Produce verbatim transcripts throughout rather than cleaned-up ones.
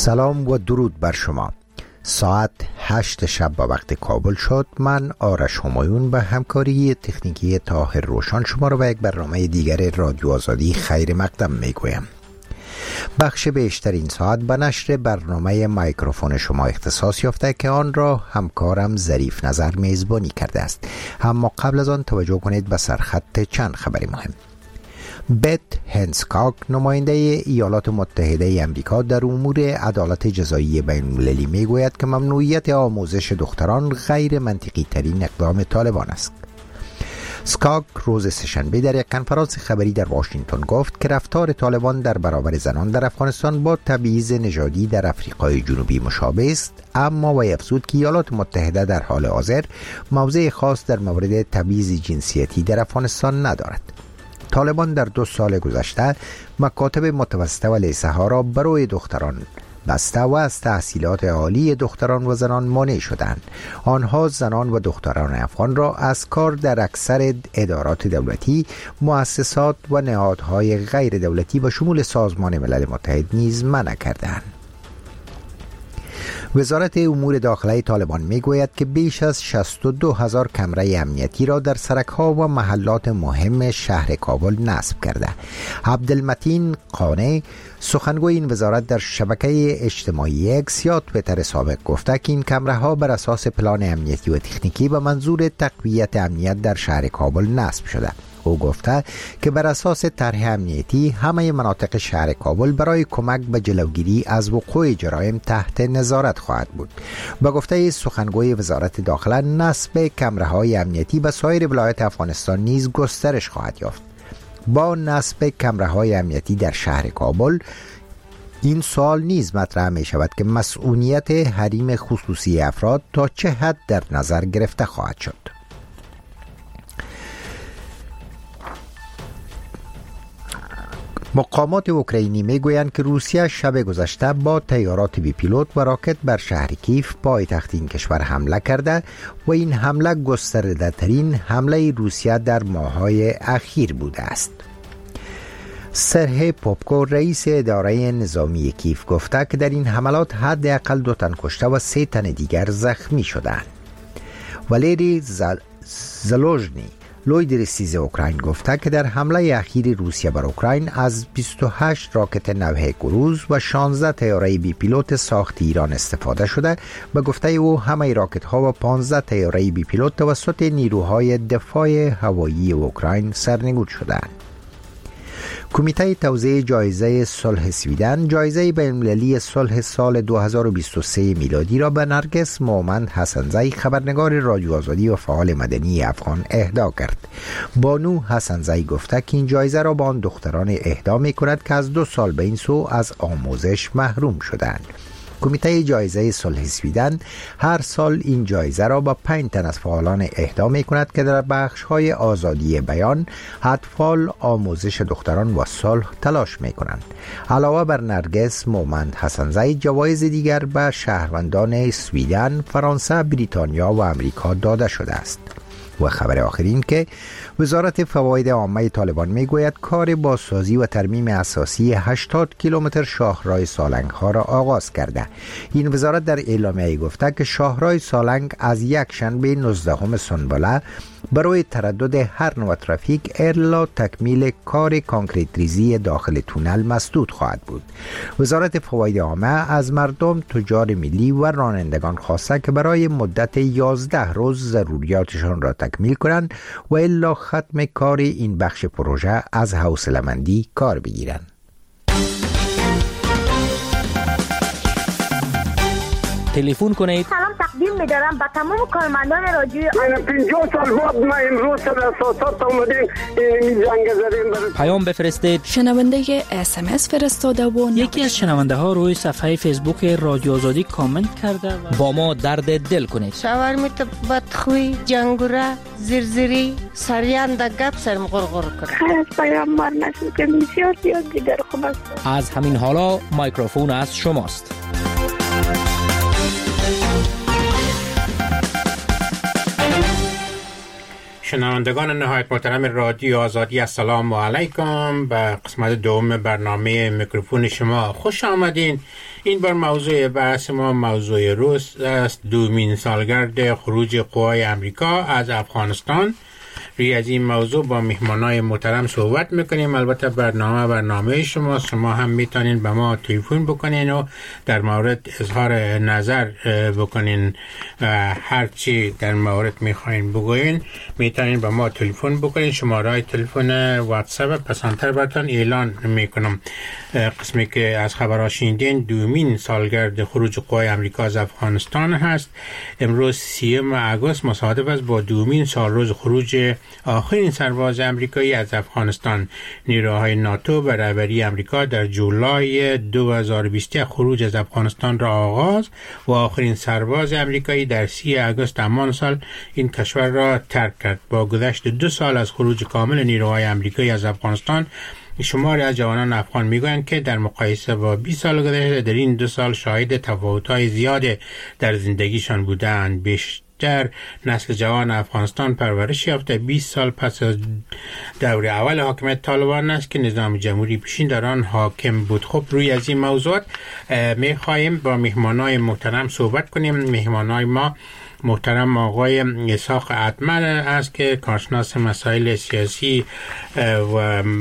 سلام و درود بر شما. ساعت هشت شب با وقت کابل شد. من آرش همایون به همکاری تکنیکی طاهر روشن شما را به یک برنامه دیگر رادیو آزادی خیر مقدم می گویم. بخش بیشتر این ساعت به نشر برنامه میکروفون شما اختصاص یافته که آن را همکارم ظریف نظر میزبانی کرده است. اما قبل از آن توجه کنید به سرخط چند خبری مهم. بت هنسکاک نماینده ایالات متحده امریکا در امور عدالت جزایی بین المللی می گوید که ممنوعیت آموزش دختران غیر منطقی ترین اقدام طالبان است. سکاک روز سه‌شنبه در یک کنفرانس خبری در واشنگتن گفت که رفتار طالبان در برابر زنان در افغانستان با تبعیض نژادی در آفریقای جنوبی مشابه است، اما وی افزود که ایالات متحده در حال حاضر موضع خاص در مورد تبعیض جنسیتی در افغانستان ندارد. طالبان در دو سال گذشته مکاتب متوسطه و لیسه ها را برای دختران بسته و از تحصیلات عالی دختران و زنان مانع شدند. آنها زنان و دختران افغان را از کار در اکثر ادارات دولتی، مؤسسات و نهادهای غیر دولتی به شمول سازمان ملل متحد نیز منع کردند. وزارت امور داخلی طالبان میگوید که بیش از شصت و دو هزار کمره امنیتی را در سرک‌ها و محلات مهم شهر کابل نصب کرده. عبدالمتین قانع سخنگوی این وزارت در شبکه اجتماعی اکس یا توییتر سابق گفته که این کمره ها بر اساس پلان امنیتی و تکنیکی به منظور تقویت امنیت در شهر کابل نصب شده. او گفته که بر اساس طرح امنیتی همه مناطق شهر کابل برای کمک به جلوگیری از وقوع جرایم تحت نظارت خواهد بود. با گفته سخنگوی وزارت داخله، نصب کمره‌های امنیتی به سایر ولایات افغانستان نیز گسترش خواهد یافت. با نصب کمره‌های امنیتی در شهر کابل این سوال نیز مطرح می شود که مسئولیت حریم خصوصی افراد تا چه حد در نظر گرفته خواهد شد. مقامات اوکراینی میگویند که روسیه شب گذشته با طیارات بی پیلوت و راکت بر شهر کیف پایتخت این کشور حمله کرده و این حمله گسترده ترین حمله روسیه در ماه‌های اخیر بوده است. سرهی پوپکو رئیس اداره نظامی کیف گفته که در این حملات حداقل دو تن کشته و سه تن دیگر زخمی شدند. والری زل... زلوژنی لوی رسیز اوکراین گفته که در حمله اخیر روسیه بر اوکراین از بیست و هشت راکت نوع کروز و شانزده طیاره بی پیلوت ساخت ایران استفاده شده. به گفته او همه راکت ها و پانزده طیاره بی پیلوت توسط نیروهای دفاع هوایی اوکراین سرنگون شدند. کمیته توزیع جایزه صلح سویدن جایزه بین‌المللی صلح سال دو هزار و بیست و سه میلادی را به نرگس مومند حسنزی خبرنگار رادیو آزادی و فعال مدنی افغان اهدا کرد. بانو حسنزی گفته که این جایزه را به آن دختران اهدا می کند که از دو سال به این سو از آموزش محروم شدند. کمیته جایزه صلح سویدن هر سال این جایزه را با پنج تن از فعالان اهدا می کند که در بخش‌های آزادی بیان، اطفال، آموزش دختران و صلح تلاش می کنند. علاوه بر نرگس مومند حسنزی، جوایز دیگر به شهروندان سویدن، فرانسه، بریتانیا و امریکا داده شده است. و خبر آخرین که وزارت فواید عامه طالبان میگوید کار بازسازی و ترمیم اساسی هشتاد کیلومتر شاهراه سالنگ ها را آغاز کرده. این وزارت در اعلامیه گفته که شاهراه سالنگ از یک شنبه نوزدهم سنبله برای تردد هر نوع ترافیک الا تکمیل کار کانکریت ریزی داخل تونل مسدود خواهد بود. وزارت فواید عامه از مردم، تجار ملی و رانندگان خواسته که برای مدت یازده روز ضروریاتشان را تکمیل کنند و الا ختم کار این بخش پروژه از حوصله‌مندی کار بگیرند. تلفن کنید. سلام تقدیم می‌دارم به تمام کارمندان رادیو. من پنجاه سال بعد ما امروز سر اساسات اومدیم این جنگ زدیم. پیام بفرستید. شنونده اس ام اس فرستاده و یکی از شنونده ها روی صفحه فیسبوک رادیو آزادی کامنت کرده و با ما درد دل کنید. شاورمیت بدخوی، جنگوره، زرزری، سریان د گپ سرم غرغر کرد. خیر پیام مار نشد که بسیار زیاد دیگر خوب است. از همین حالا میکروفون از شماست. شنوندگان نهایت محترم رادیو آزادی، السلام علیکم. به قسمت دوم برنامه میکروفون شما خوش آمدین. این بار موضوع بحث ما موضوع روز است، دومین سالگرد خروج قوای امریکا از افغانستان. روی از این موضوع با مهمانای محترم صحبت میکنیم. البته برنامه برنامه شما شما هم میتونین به ما تلفن بکنین و در مورد اظهار نظر بکنین. هر چی در مورد میخواین بگوین میتونین به ما تلفن بکنین. شماره تلفن واتساپ پسندتر براتون اعلان میکنم. قسمی که از خبرها شنیدین دومین سالگرد خروج قوای امریکا از افغانستان هست. امروز سیوم آگوست مصادف است با دومین سالروز خروج آخرین سرباز امریکایی از افغانستان. نیروهای ناتو به رهبری امریکا در جولای دو هزار و بیست خروج از افغانستان را آغاز و آخرین سرباز امریکایی در سی آگوست همان سال این کشور را ترک کرد. با گذشت دو سال از خروج کامل نیروهای امریکایی از افغانستان، شماری از جوانان افغان میگویند که در مقایسه با بیست سال گذشته در این دو سال شاهد تفاوت‌های زیاد در زندگیشان بودند. بیشتر نسل جوان افغانستان پرورش یافته بیست سال پس از دور اول حاکمیت طالبان است که نظام جمهوری پیشین در آن حاکم بود. خب روی از این موضوعات میخواهیم با مهمانای محترم صحبت کنیم. مهمانای ما محترم آقای اسحاق اتمر است که کارشناس مسائل سیاسی و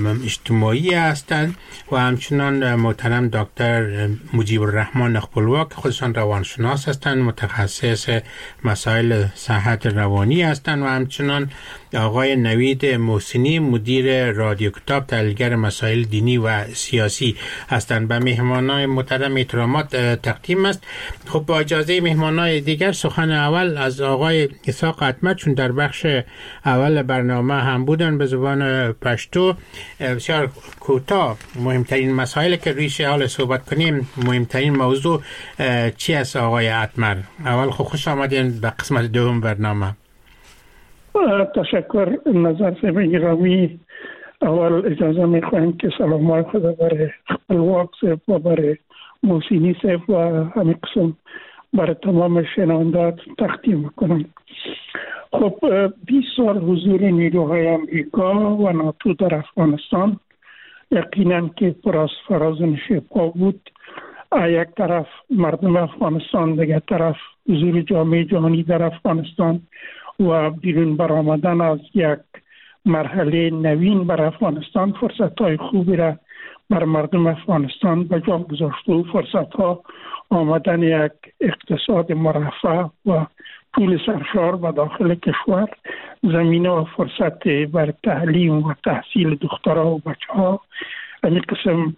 اجتماعی هستند و همچنان محترم دکتر مجیب الرحمن خپلوا که خودشان روانشناس هستند، متخصص مسائل صحت روانی هستند و همچنان آقای نوید محسنی مدیر رادیو کتاب تحلیلگر مسائل دینی و سیاسی هستند. به مهمانان محترم احترامات تقدیم است. خب با اجازه مهمانان دیگر سخن اول از آقای اسحاق اتمر، چون در بخش اول برنامه هم بودن، به زبان پشتو بسیار کوتاه مهمترین مسائل که رویش حال صحبت کنیم. مهمترین موضوع چی است آقای اتمر؟ اول خب خوش آمدین به قسمت دوم برنامه. تشکر نظر صاحب گرامی. اول اجازه میخوایم که سلام خدا برای خپلواک صاحب و برای محسنی صاحب و همین قسم برای تمام شنوندات تقدیم کنم. خب بیست سال حضور نیروهای امریکا و ناتو در افغانستان یقینا که پر از فراز و نشیب بود. یک طرف مردم افغانستان، دیگر طرف حضور جامعه جهانی در افغانستان و بیرون برآمدن از یک مرحله نوین بر افغانستان فرصت‌های خوبی را بر مردم افغانستان به جا گذاشته و فرصت‌ها آمدن یک اقتصاد مرفه و پول سرشار به داخل کشور، زمینه و فرصت بر تعلیم و تحصیل دخترها و بچه‌ها، همین قسم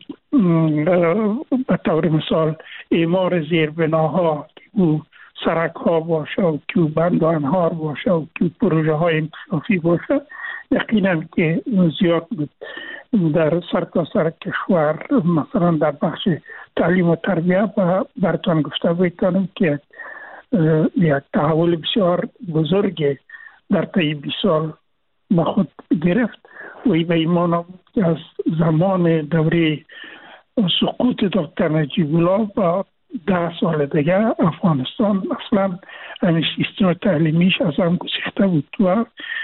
به طور مثال اعمار زیربناها که سرک ها باشه و که بند و انهار باشه و که پروژه های انکشافی باشه، یقینا که زیاد بود. در سرتاسر کشور مثلا در بخش تعلیم و تربیت براتون گفته بایدم که یک تحول بسیار بزرگ در طی بیست سال به خود گرفت و به ایمان از زمان دوره سقوط دکتر نجیب الله و ده سال دیگه افغانستان اصلا همین سیستم تعلیمیش از هم گسیخته بود و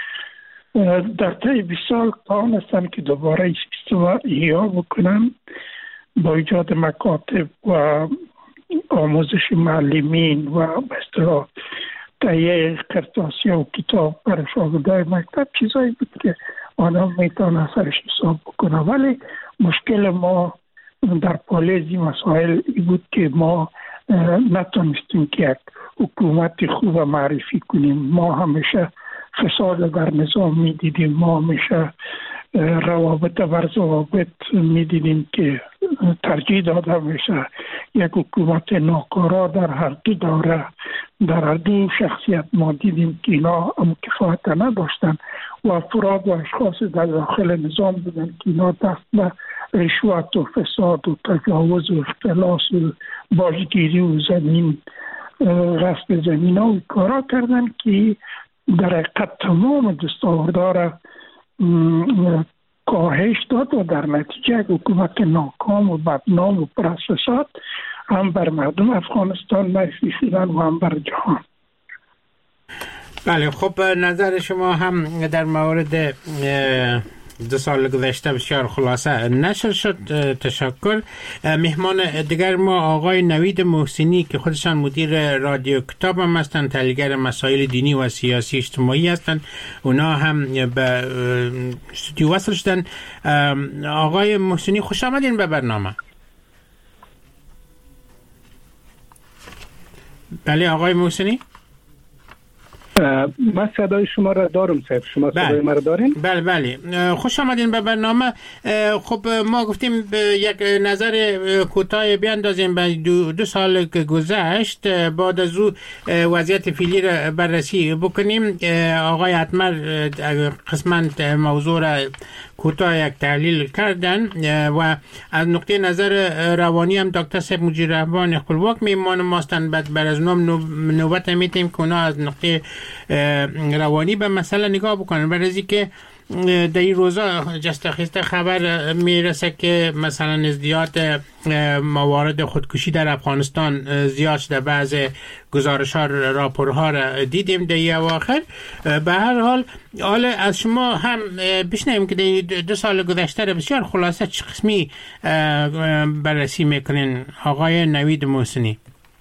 در طی بیست سال توانستن که دوباره سیستم احیا بکنن با ایجاد مکاتب و آموزش معلمین و به اصطلاح تهیه قرطاسی و کتاب برای شاگردای مکتب، چیزایی بود که آنها میتونن سرش حساب بکنن. ولی مشکل ما در پالیزی مسائل بود که ما نتونستیم که یک حکومت خوب معرفی کنیم. ما همیشه فساد در نظام میدیدیم، ما همیشه روابط بر ضوابط میدیدیم که ترجیح داده میشه یک حکومت ناکارا در هر دو دوره، در هر دو شخصیت ما دیدیم که اینا هم کفایت نداشتن و افراد و اشخاص در داخل نظام بودن که اینا دست به رشوت و فساد و تجاوز و اختلاس و باجگیری و زمین غصب زمین ها و کارا کردن که در حقیقت تمام دستاوردها را کاهش داد و در نتیجه حکومت ناکام و بدنام و پر از فساد هم بر مردم افغانستان معرفی شدن و هم بر جهان. بله خب نظر شما هم در مورد دو سال گذشته بسیار خلاصه نشر شد. تشکر. مهمان دیگر ما آقای نوید محسنی که خودشان مدیر رادیو کتاب هم هستند، تحلیلگر مسائل دینی و سیاسی اجتماعی هستند. اونا هم به استودیو وصل شدن. آقای محسنی خوش آمدین به برنامه. بله آقای محسنی، من صدای شما را دارم صاحب. شما صدای ما را دارین؟ بله بله خوش آمدین به برنامه. خب ما گفتیم یک نظر کوتاه بیاندازیم به دو, دو سال که گذشت، بعد از او وضعیت فعلی را بررسی بکنیم. آقای اتمر قسمت موضوع را کوتاه یک تحلیل کردن و از نقطه نظر روانی هم دکتر صاحب مجیر رهبان خپلواک میمان ماستن. بعد بر از نام نوبت میتیم که اونا از نقطه روانی به مسئله نگاه بکنن. برای که در این روزا جست خسته خبر میرسه که مثلا ازدیاد موارد خودکشی در افغانستان زیاد شده. بعض گزارش ها راپورها را دیدیم در این اواخر. به هر حال حال از شما هم بشنویم که در دو سال گذشته را بسیار خلاصه چه قسمی بررسی میکنین آقای نوید محسنی.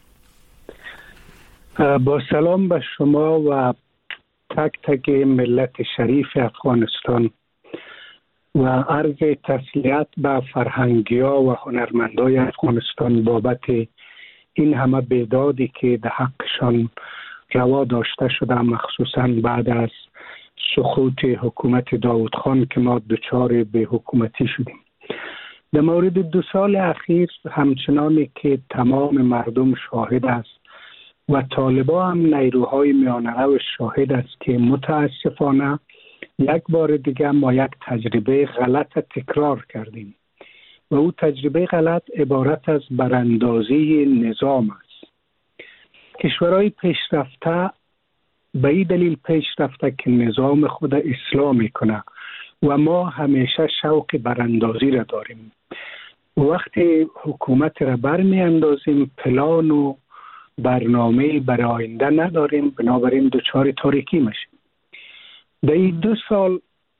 با سلام به شما و تک تک ملت شریف افغانستان و عرض تسلیت به فرهنگی‌ها و هنرمندای افغانستان بابت این همه بیدادی که در حقشان روا داشته شده، مخصوصا بعد از سقوط حکومت داود خان که ما دچار به حکومتی شدیم. در مورد دو سال اخیر همچنانی که تمام مردم شاهد است و طالبا هم نیروهای میانه شاهد است که متاسفانه یک بار دیگه ما یک تجربه غلط تکرار کردیم و او تجربه غلط عبارت از براندازی نظام است. کشورهای پیشرفته به این دلیل پیشرفته که نظام خود اصلاح میکنه و ما همیشه شوق براندازی را داریم. وقتی حکومت را برمی اندازیم پلان و برنامه برای آینده نداریم، بنابراین دچار تاریکی میشیم. در این دو سال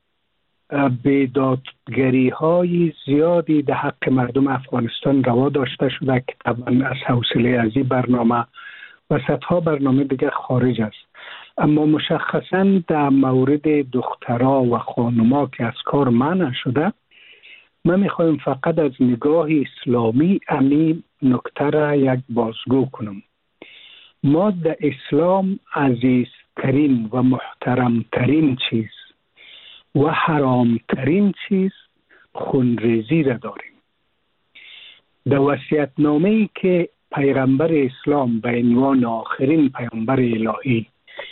بیدادگری های زیادی در حق مردم افغانستان روا داشته شده که طبعا از حوصله از این برنامه و صدها برنامه دیگر خارج است. اما مشخصا در مورد دخترها و خانوما که از کار منع شده، من میخوایم فقط از نگاه اسلامی امی نکته را یک بازگو کنم. ما در اسلام عزیزترین و محترمترین چیز و حرامترین چیز خونریزی را داریم. در وصیت‌نامه‌ای که پیغمبر اسلام به عنوان آخرین پیامبر الهی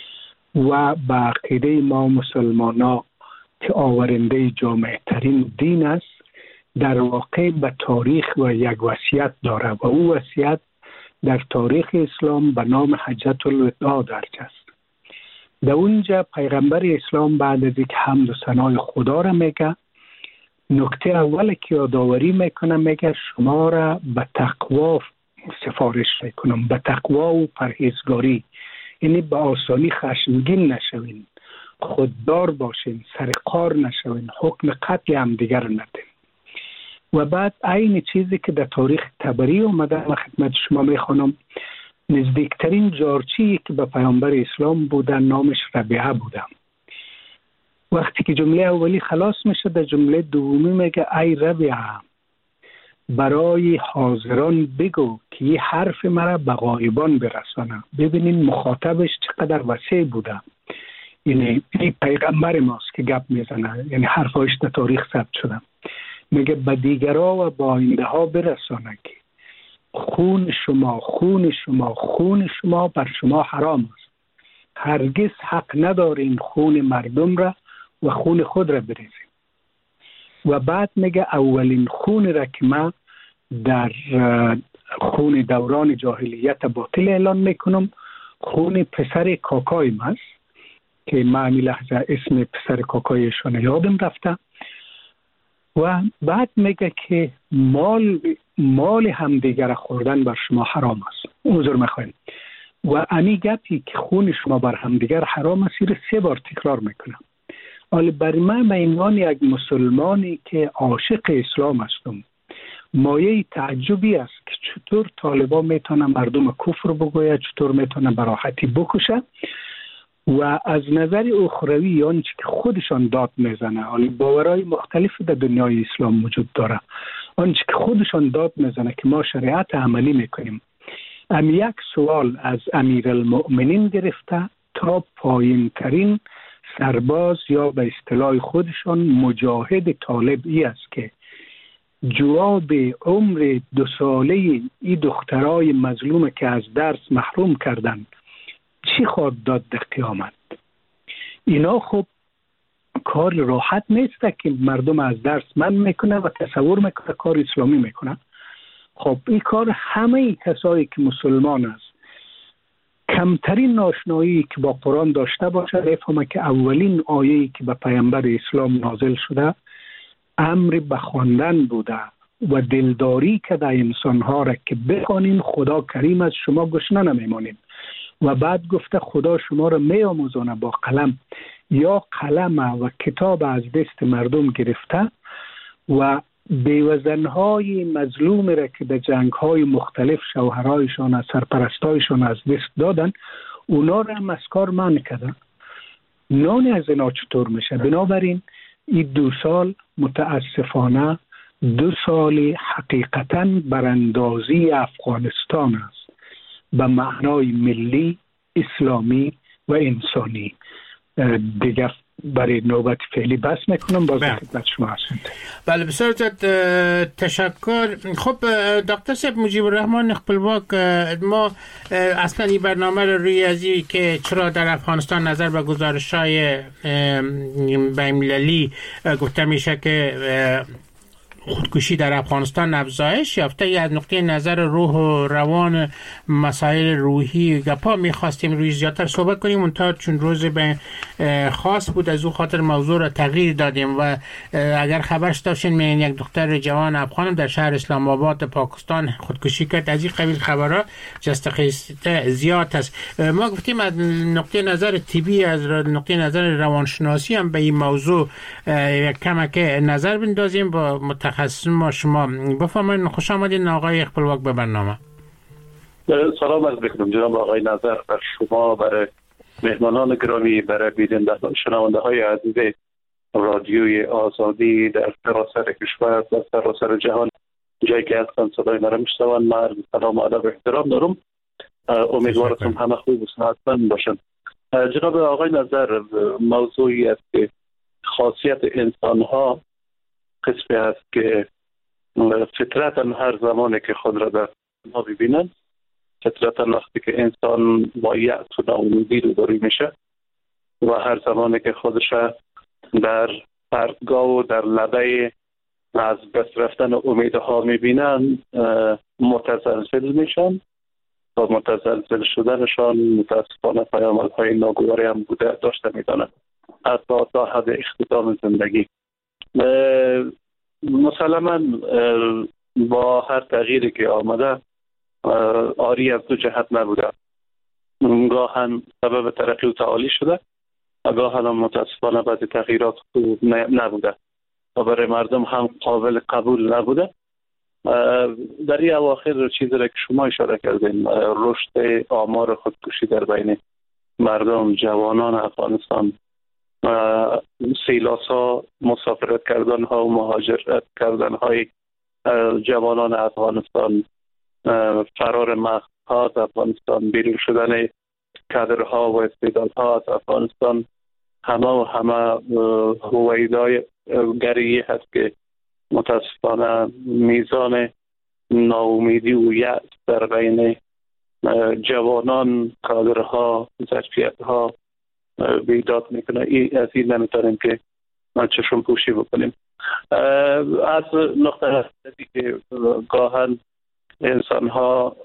و به عقیده ما مسلمانان که آورنده جامع ترین دین است، در واقع به تاریخ و یک وصیت داره و او وصیت در تاریخ اسلام به نام حجت الوداع درج است. در اونجا پیغمبر اسلام بعد از اینکه حمد و ثنای خدا را میگه، نکته اول که یادآوری میکنه میگه شما را به تقوا سفارش میکنم، به تقوا و پرهیزگاری، یعنی به آسانی خشمگین نشوین، خوددار باشین، سرقار نشوین، حکم قتل هم دیگر ندین. و بعد این چیزی که در تاریخ تبری اومده من خدمت شما میخوانم. نزدیکترین جارچی که به پیامبر اسلام بوده نامش ربیعه بوده. وقتی که جمله اولی خلاص میشه در جمله دومی میگه ای ربیعه برای حاضران بگو که این حرف مرا به غایبان برسانه. ببینین مخاطبش چقدر وسیع بوده. یعنی این پیغمبر ماست که گپ میزنه، یعنی حرفایش در تاریخ ثبت شده. میگه به دیگرها و با آینده ها برسانه که خون شما خون شما خون شما بر شما حرام است. هرگز حق ندارین خون مردم را و خون خود را بریزین. و بعد میگه اولین خون را که من در خون دوران جاهلیت باطل اعلان میکنم خون پسر کاکایم است که من این لحظه اسم پسر کاکایشون یادم رفته. و بعد میگه که مال مال همدیگر خوردن بر شما حرام است. حضور میخواین. و امی گپی که خون شما بر همدیگر حرام است را سه بار تکرار میکنم. حالا برای من به عنوان یک مسلمانی که عاشق اسلام هستم مایه تعجبی است که چطور طالبان میتونن مردم کفر بگوید، چطور میتونن به راحتی بکشه و از نظر اخروی یعنی که خودشان داد میزنه. حالا باورهای مختلف در دنیای اسلام وجود داره، آنچه که خودشان داد میزنه که ما شریعت عملی میکنیم. ام یک سوال از امیرالمؤمنین گرفته تا پایین ترین سرباز یا به اصطلاح خودشان مجاهد طالب ای است که جواب عمر دو ساله ای دخترای مظلوم که از درس محروم کردن چی خواهد داد در قیامت؟ اینا خب کار راحت نیست که مردم از درس من میکنه و تصور میکنه کار اسلامی میکنه. خب این کار همه کسایی که مسلمان است کمترین ناشنایی که با قرآن داشته باشه بفهمه که اولین آیه‌ای که به پیامبر اسلام نازل شده امر به خواندن بوده و دلداری که در انسانها را که بخوانین خدا کریم از شما گشنه نمیمانید. و بعد گفته خدا شما را می آموزانه با قلم، یا قلم و کتاب از دست مردم گرفته و بیوزنهای مظلوم را که در جنگهای مختلف شوهرایشان از سرپرستایشان از دست دادن اونا را هم از کار منع کردن. نان از اینا چطور میشه؟ بنابراین این دو سال متاسفانه دو سال حقیقتاً براندازی افغانستان است به معنای ملی، اسلامی و انسانی. دیگر برای نوبت فعلی بس میکنم. باز خدمت شما هستند. بله بسیار زیاد تشکر. خب دکتر صاحب مجیب الرحمن خپلواک، ما اصلا این برنامه رو روی ازی که چرا در افغانستان نظر به گزارش‌های بین‌المللی گفته میشه که خودکشی در افغانستان افزایش یافته، از نقطه نظر روح و روان مسائل روحی گپا میخواستیم روی زیادتر صحبت کنیم، اونتا چون روز به خاص بود از او خاطر موضوع را تغییر دادیم. و اگر خبرش داشتین میگن یک دختر جوان افغان در شهر اسلام آباد پاکستان خودکشی کرد. از این قبیل خبرها جستخیسته زیاد است. ما گفتیم از نقطه نظر طبی، از نقطه نظر روانشناسی هم به این موضوع یک کمک نظر بندازیم با متخصص ما. شما بفرمایید. خوش آمدید آقای خپلواک به برنامه. سلام عرض می‌کنم جناب آقای نظر، بر شما، برای مهمانان گرامی، برای بیننده شنونده های عزیز رادیوی آزادی در سراسر کشور و سراسر جهان جایی که هستن صدای مرا میشنون. من سلام و ادب و احترام دارم. امیدوارم همه خوب و صحتمند باشن. جناب آقای نظر، موضوعی است که خاصیت انسان ها قسمی است که فطرتا هر زمانی که خود را در ما ببینند، فطرتا وقتی که انسان با یأس و ناامیدی روبرو میشه و هر زمانی که خودش در پرتگاه و در لبه از بست رفتن امیدها میبینند متزلزل میشن و متزلزل شدنشان متاسفانه پیامدهای ناگواری هم بوده داشته میدانند حتی تا حد اختتام زندگی. مسلما با هر تغییری که آمده آری از دو جهت نبوده. گاهن سبب ترقی و تعالی شده و گاهن متاسفانه بعضی تغییرات خوب نبوده و برای مردم هم قابل قبول نبوده. در این اواخر چیزی را که شما اشاره کردین، رشد آمار خودکشی در بین مردم، جوانان افغانستان، سیلاسا، مسافرت کردن ها و مهاجرت کردن های جوانان افغانستان، فرار مغزها از افغانستان، بیرون شدن کادرها و استعدادها از افغانستان، همه و همه هویدای گریه هست که متاسفانه میزان ناامیدی و یأس در بین جوانان، کادرها، ظرفیتها بیداد میکنه. ای از این نمیتونیم که ما چشم پوشی بکنیم. از نقطه هستی که گاهن انسان ها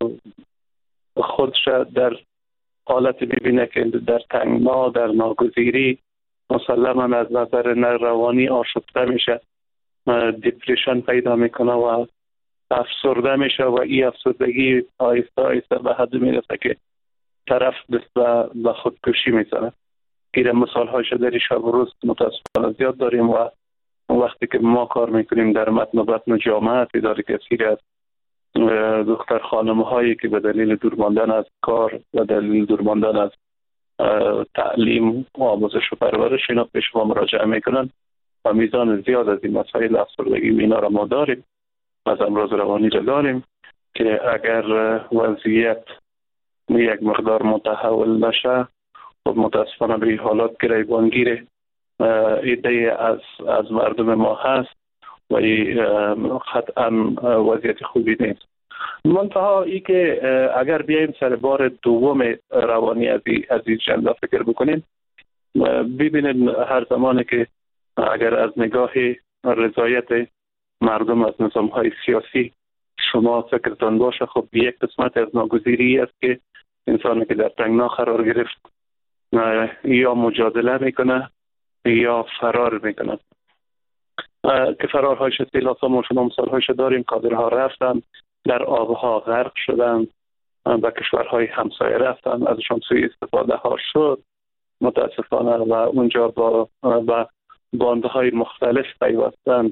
خودش در حالت ببینه که در تنگنا، در ناگزیری مسلما از نظر روانی آشفته میشه، دیپریشن پیدا میکنه و افسرده میشه و این افسردگی آیسته آیسته به حد میرسه که طرف دست به خودکشی میزنه. این مثال هایش در شب و روز متاسفانه زیاد داریم و وقتی که ما کار میکنیم در متن و بطن جامعه تعداد کثیری از دختر خانم هایی که به دلیل دور ماندن از کار و دلیل دور ماندن از تعلیم و آموزش و پرورش اینا پیش ما مراجعه میکنن و میزان زیاد از این مسائل افسردگی اینا را ما داریم، از امراض روانی را داریم که اگر وضعیت یک مقدار متحول نشه و متاسفانه به این حالات گریبانگیر ایده از از مردم ما هست و قطعا وضعیت خوبی نیست. منتها ای که اگر بیایم سر بار دوم روانی از این جنبه فکر بکنیم، ببینیم هر زمانی که اگر از نگاه رضایت مردم از نظام های سیاسی شما فکرتان باشه، خب یک قسمت از ناگزیری است که انسانی که در تنگنا قرار گرفت یا مجادله میکنه یا فرار میکنه که فرارهایش سیلاسا شما مثالهایش داریم. کادرها رفتن در آبها غرق شدن، به کشورهای همسایه رفتن، ازشان سوی استفاده ها شد متاسفانه و اونجا با با باندهای مختلف پیوستند،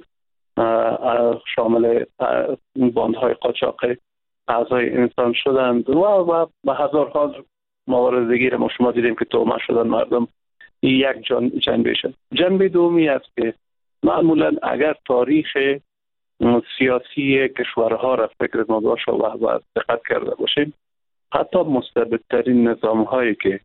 شامل باندهای قاچاق اعضای انسان شدند و و به هزارها موارد دیگر ما شما دیدیم که تومه شدن مردم. یک جنبه شد. جنبه دومی است که معمولا اگر تاریخ سیاسی کشورها را فکر ما باشه و دقت کرده باشیم، حتی مستبدترین نظام هایی که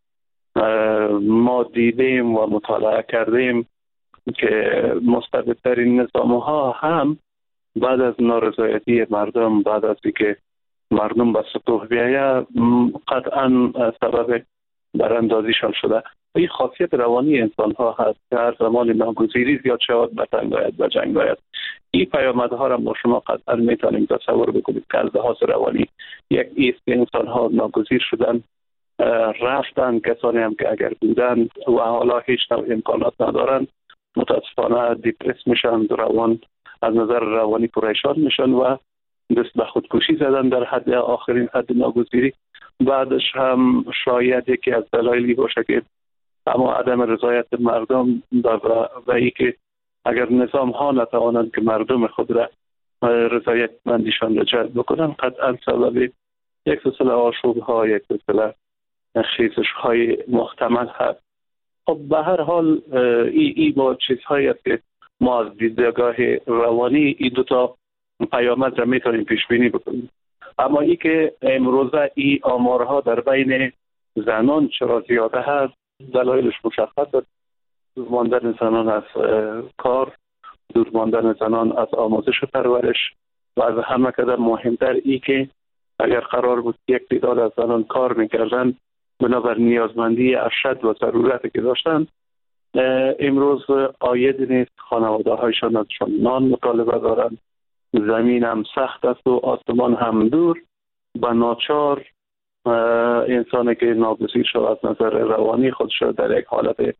ما دیدیم و مطالعه کردیم که مستبدترین نظام ها هم بعد از نارضایتی مردم، بعد از اینکه مردم به سطوح بیاید، قطعا سبب براندازیشان شده. این خاصیت روانی انسان ها هست که هر زمان ناگزیری زیاد شود به تنگ آید و جنگ آید. این پیامدها را ما شما قطعا میتونیم تصور بکنید که از لحاظ روانی یک ایست انسان ها ناگزیر شدن، رفتن، کسانی هم که اگر بودند و حالا هیچ نوع امکانات ندارند متاسفانه دیپرس میشن، روان از نظر روانی پریشان میشن و دست به خودکشی زدن در حد آخرین حد ناگزیری. بعدش هم شاید یکی از دلایلی باشه که اما عدم رضایت مردم و ای که اگر نظام ها نتوانند که مردم خود را رضایت مندیشان را جلب بکنن، قطعا سبب یک سلسله آشوب ها، یک سلسله خیزش های محتمل هست. خب به هر حال ای, ای با چیزهایی است که ما از دیدگاه روانی این دوتا پیامد را میتونیم پیش بینی بکنیم. اما ای که امروزه ای آمارها در بین زنان چرا زیاده هست، دلایلش مشخص است. دور ماندن زنان از کار، دور ماندن زنان از آموزش و پرورش و از همه قدر مهمتر ای که اگر قرار بود یک تعداد از زنان کار میکردن بنابر نیازمندی اشد و ضرورتی که داشتن، امروز عاید نیست، خانواده هایشان ازشان نان مطالبه دارند، زمین هم سخت است و آسمان هم دور، با ناچار انسانی که ناگزیر شد از نظر روانی خودش در یک حالت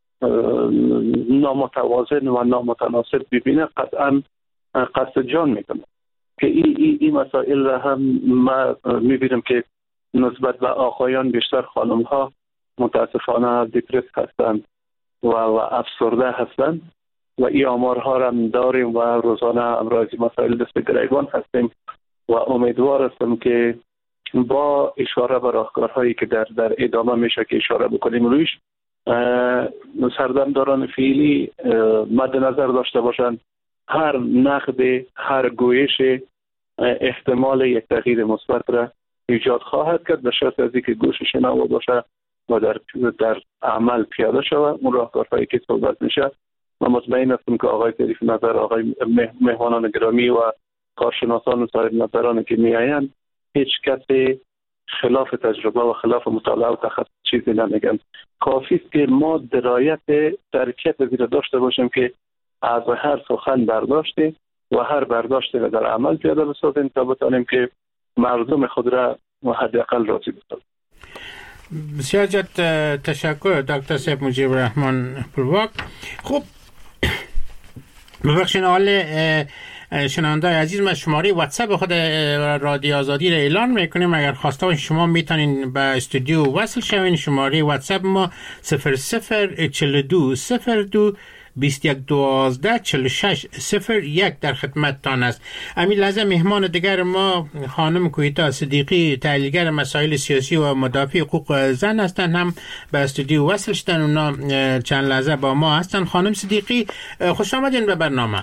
نامتوازن و نامتناسب ببینه، قطعا قصد جان میکنه که این ای, ای مسائل را هم ما میبینم که نسبت به آقایان بیشتر خانم ها متاسفانه دیپرس هستند و, و افسرده هستند و این آمارها را هم داریم و روزانه امروز مسائل دست به گریبان هستیم و امیدوار هستم که با اشاره به راهکارهایی که در در ادامه میشه که اشاره بکنیم رویش، سردمداران فعلی مد نظر داشته باشند هر نقد، هر گویش احتمال یک تغییر مثبت را ایجاد خواهد کرد، به شرط از اینکه گوش شنوا باشه و در در عمل پیاده شود اون راهکارهایی که صحبت میشه. و مطمئن هستم که آقای تعریف نظر، آقای مهمانان گرامی و کارشناسان و صاحب نظرانی که میآیند، هیچ کسی خلاف تجربه و خلاف مطالعه و تخصص چیزی نمیگن. کافی است که ما درایت درکیت زیر داشته باشیم که از هر سخن برداشته و هر برداشته را در عمل پیاده بسازیم تا بتانیم که مردم خود را حداقل راضی بسازیم. بسیار زیاد تشکر دکتر صاحب مجیب الرحمن پرواک. خوب ببخشید، حال شنونده‌های عزیز، ما شماره واتساپ خود رادیو آزادی را اعلان میکنیم. اگر خواسته باشین شما میتونین به استودیو وصل شوین. شماره واتساپ ما صفر صفر چهل و دو صفر دو بیست و یک دوازده چهل و شش صفر یک در خدمتتان است. همین لحظه مهمان دیگر ما خانم کویتا صدیقی، تحلیلگر مسائل سیاسی و مدافع حقوق زن هستند، هم به استودیو وصل شدن. اونا چند لحظه با ما هستند. خانم صدیقی خوش آمدین به برنامه.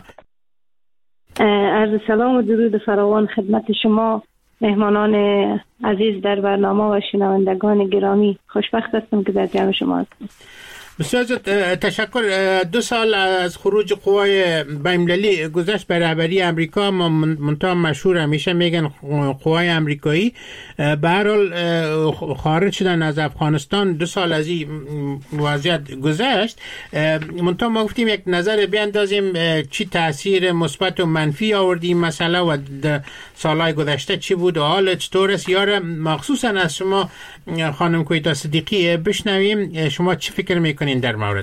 عرض سلام و درود فراوان خدمت شما مهمانان عزیز در برنامه و شنوندگان گرامی. خوشبخت هستم که در جمع شما هستم. بسیار تشکر. دو سال از خروج قوای بین‌المللی گذشت به رهبری امریکا. ما منتها مشهور همیشه میگن قوای امریکایی به هر حال خارج شدن از افغانستان. دو سال از این وضعیت گذشت. منتها ما گفتیم یک نظر بیاندازیم چی تاثیر مثبت و منفی آورد این مسئله و سالهای گذشته چی بود و حال چطور است. یار مخصوصا از شما خانم کویتا صدیقی بشنویم شما چی فکر میکنید در مورد؟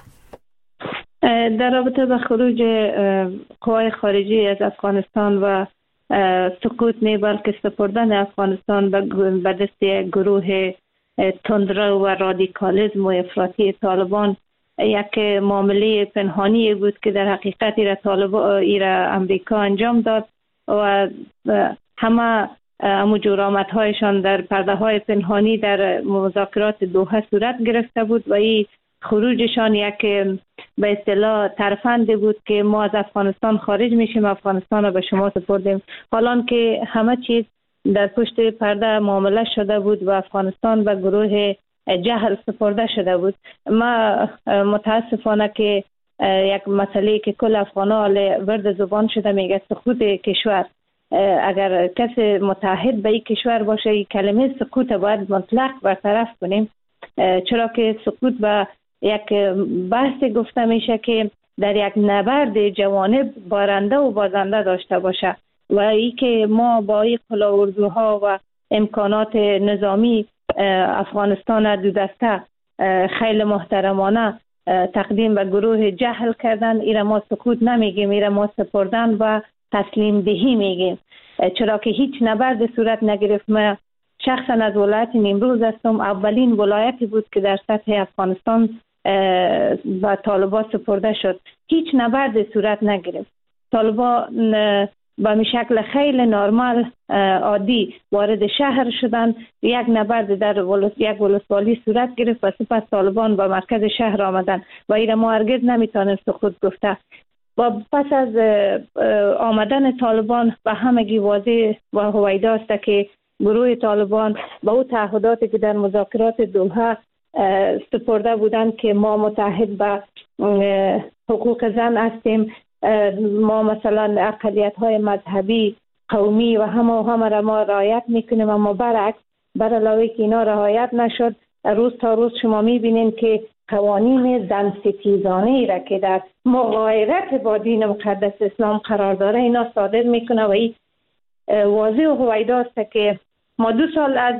در رابطه با خروج قوای خارجی از افغانستان و سقوط نه بلکه سپردن افغانستان به دست گروه تندرو و رادیکالیسم و افراطی طالبان یک معامله پنهانی بود که در حقیقت ایره طالبان ایره امریکا انجام داد و همه امو جرامت هایشان در پرده های پنهانی در مذاکرات دوحه صورت گرفته بود و این خروجشان یک به اصطلاح ترفند بود که ما از افغانستان خارج میشیم، افغانستان رو به شما سپردیم، حالان که همه چیز در پشت پرده معامله شده بود و افغانستان به گروه جهل سپرده شده بود. ما متاسفانه که یک مسئله که کل افغانا ورد زبان شده میگه سقوط کشور. اگر کسی متحد به این کشور باشه این کلمه سقوط باید مطلق برطرف کنیم، چرا که سقوط به یک بحث گفته میشه که در یک نبرد جوانب بارنده و بازنده داشته باشه و ای که ما با این قلاوردوها و امکانات نظامی افغانستان دو دسته خیلی محترمانه تقدیم به گروه جهل کردن، ایره ما سقوط نمیگیم، ایره ما سپردن و تسلیم دهی میگیم، چرا که هیچ نبرد صورت نگرفت. ما شخصا از ولایت نیمروز هستم، اولین ولایتی بود که در سطح افغانستان با طالبان سپرده شد. هیچ نبرد صورت نگرفت. طالبان با شکل خیلی نرمال عادی وارد شهر شدن، یک نبرد در ولس یک ولسوالی صورت گرفت و سپس طالبان با مرکز شهر آمدن و ایره ما هرگز نمیتونیم سقوط گفته. و پس از آمدن طالبان و همگی واضح و هویدا است که گروه طالبان با او تعهداتی که در مذاکرات دوحه سپرده بودند که ما متحد به حقوق زن هستیم، ما مثلا اقلیت های مذهبی قومی و همه و همه را ما رعایت میکنیم، اما برعکس بر علاوه که اینا رعایت نشد، روز تا روز شما میبینین که قوانین زن ستیزانه ای را که در مغایرت با دین مقدس اسلام قرار داره اینا صادر میکنه و این واضح و هویدا است که ما دو سال از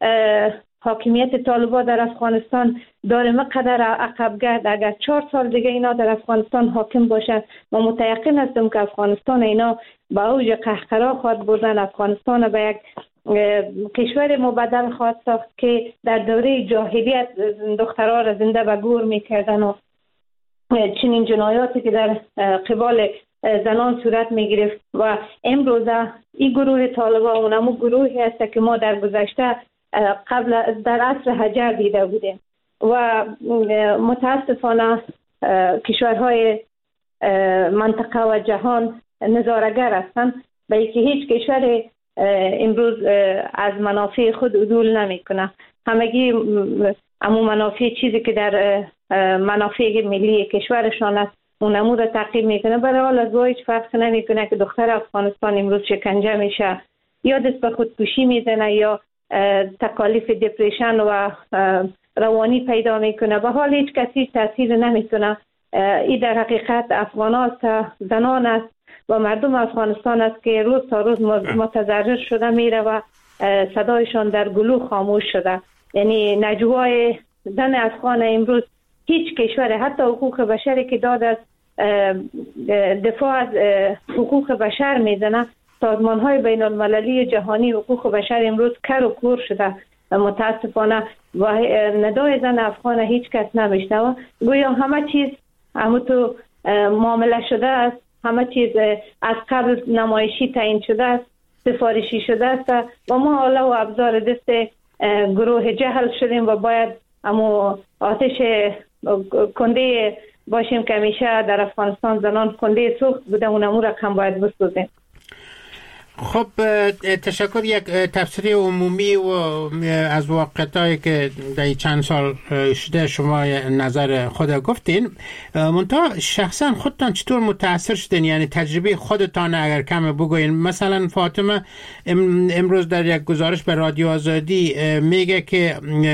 حاکمیت طالبان در افغانستان داریم قدر عقب گرد. اگر چهار سال دیگه اینا در افغانستان حاکم باشه ما متیقن هستم که افغانستان اینا با اوج قهقرا خواهد بردن، افغانستان به یک کشور مبدل خواهد ساخت که در دوره جاهلیت دخترها را زنده به گور میکردن و چنین جنایاتی که در قبال زنان صورت میگرفت. و امروزه این گروه طالبان اونمو گروهی است که ما در گذشته قبل در عصر حجر دیده بودیم و متاسفانه کشورهای منطقه و جهان نظاره‌گر هستند به اینکه هیچ کشور امروز از منافع خود عدول نمیکنه. همگی امو منافع چیزی که در منافع ملی کشورشان است اونمو را تعقیب میکنه. برای حال از هیچ فرق نمیکنه که دختر افغانستان امروز شکنجه میشه یا دست به خودکشی میزنه یا تکالیف دپریشن و روانی پیدا میکنه. به حال هیچ کسی تاثیر نمیتونه. این در حقیقت افغان است، زنان است و مردم افغانستان است که روز تا روز متضرر شده میره و صدایشان در گلو خاموش شده. یعنی نجوای زن افغان امروز هیچ کشور حتی حقوق بشری که داد است دفاع از حقوق بشر میزنه، سازمان های بین المللی جهانی حقوق بشر امروز کر و کور شده متاسفانه و ندای زن افغان هیچ کس نمیشنوه. گویا همه چیز همه تو معامله شده است، همه چیز از قبل نمایشی تعیین شده است، سفارشی شده است و ما حالا و ابزار دست گروه جهل شدیم و باید اما آتش کنده باشیم که همیشه در افغانستان زنان کنده سوخت بوده، اون امور هم باید بسوزیم. خب تشکر. یک تفسیر عمومی و از واقعیتایی که در چند سال شده شما نظر خود گفتین، منتها شخصا خودتان چطور متاثر شدین؟ یعنی تجربه خودتان اگر کم بگوین. مثلا فاطمه امروز در یک گزارش به رادیو آزادی میگه که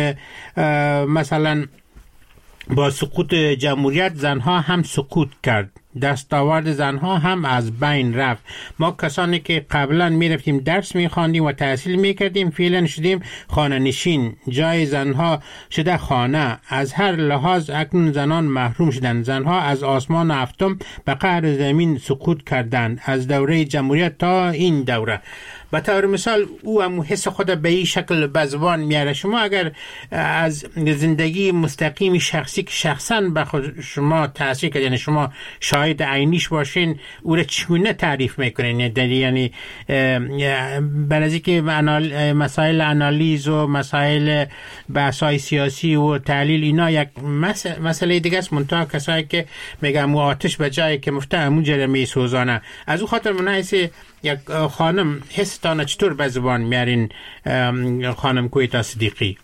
مثلا با سقوط جمهوریت زنها هم سقوط کرد، دستاورد زنها هم از بین رفت. ما کسانی که قبلا می رفتیم درس می خواندیم و تحصیل می کردیم فعلا شدیم خانه نشین، جای زنها شده خانه. از هر لحاظ اکنون زنان محروم شدند. زنها از آسمان هفتم به قعر زمین سقوط کردند، از دوره جمهوریت تا این دوره. به طور مثال او هم حس خود به این شکل به زبان میاره. شما اگر از زندگی مستقیم شخصی که شخصا به خود شما تاثیر کرد، یعنی شما شاهد عینیش باشین، او را چگونه تعریف میکنین؟ یعنی برای که مسائل انالیز و مسائل بحث‌های سیاسی و تحلیل اینا یک مسئله دیگه است، منتها کسایی که میگم آتش به جایی که مفته همون جره میسوزانه. از او خاطر منحص یک خانم حستانه چطور به زبان میارین خانم کویتا صدیقی؟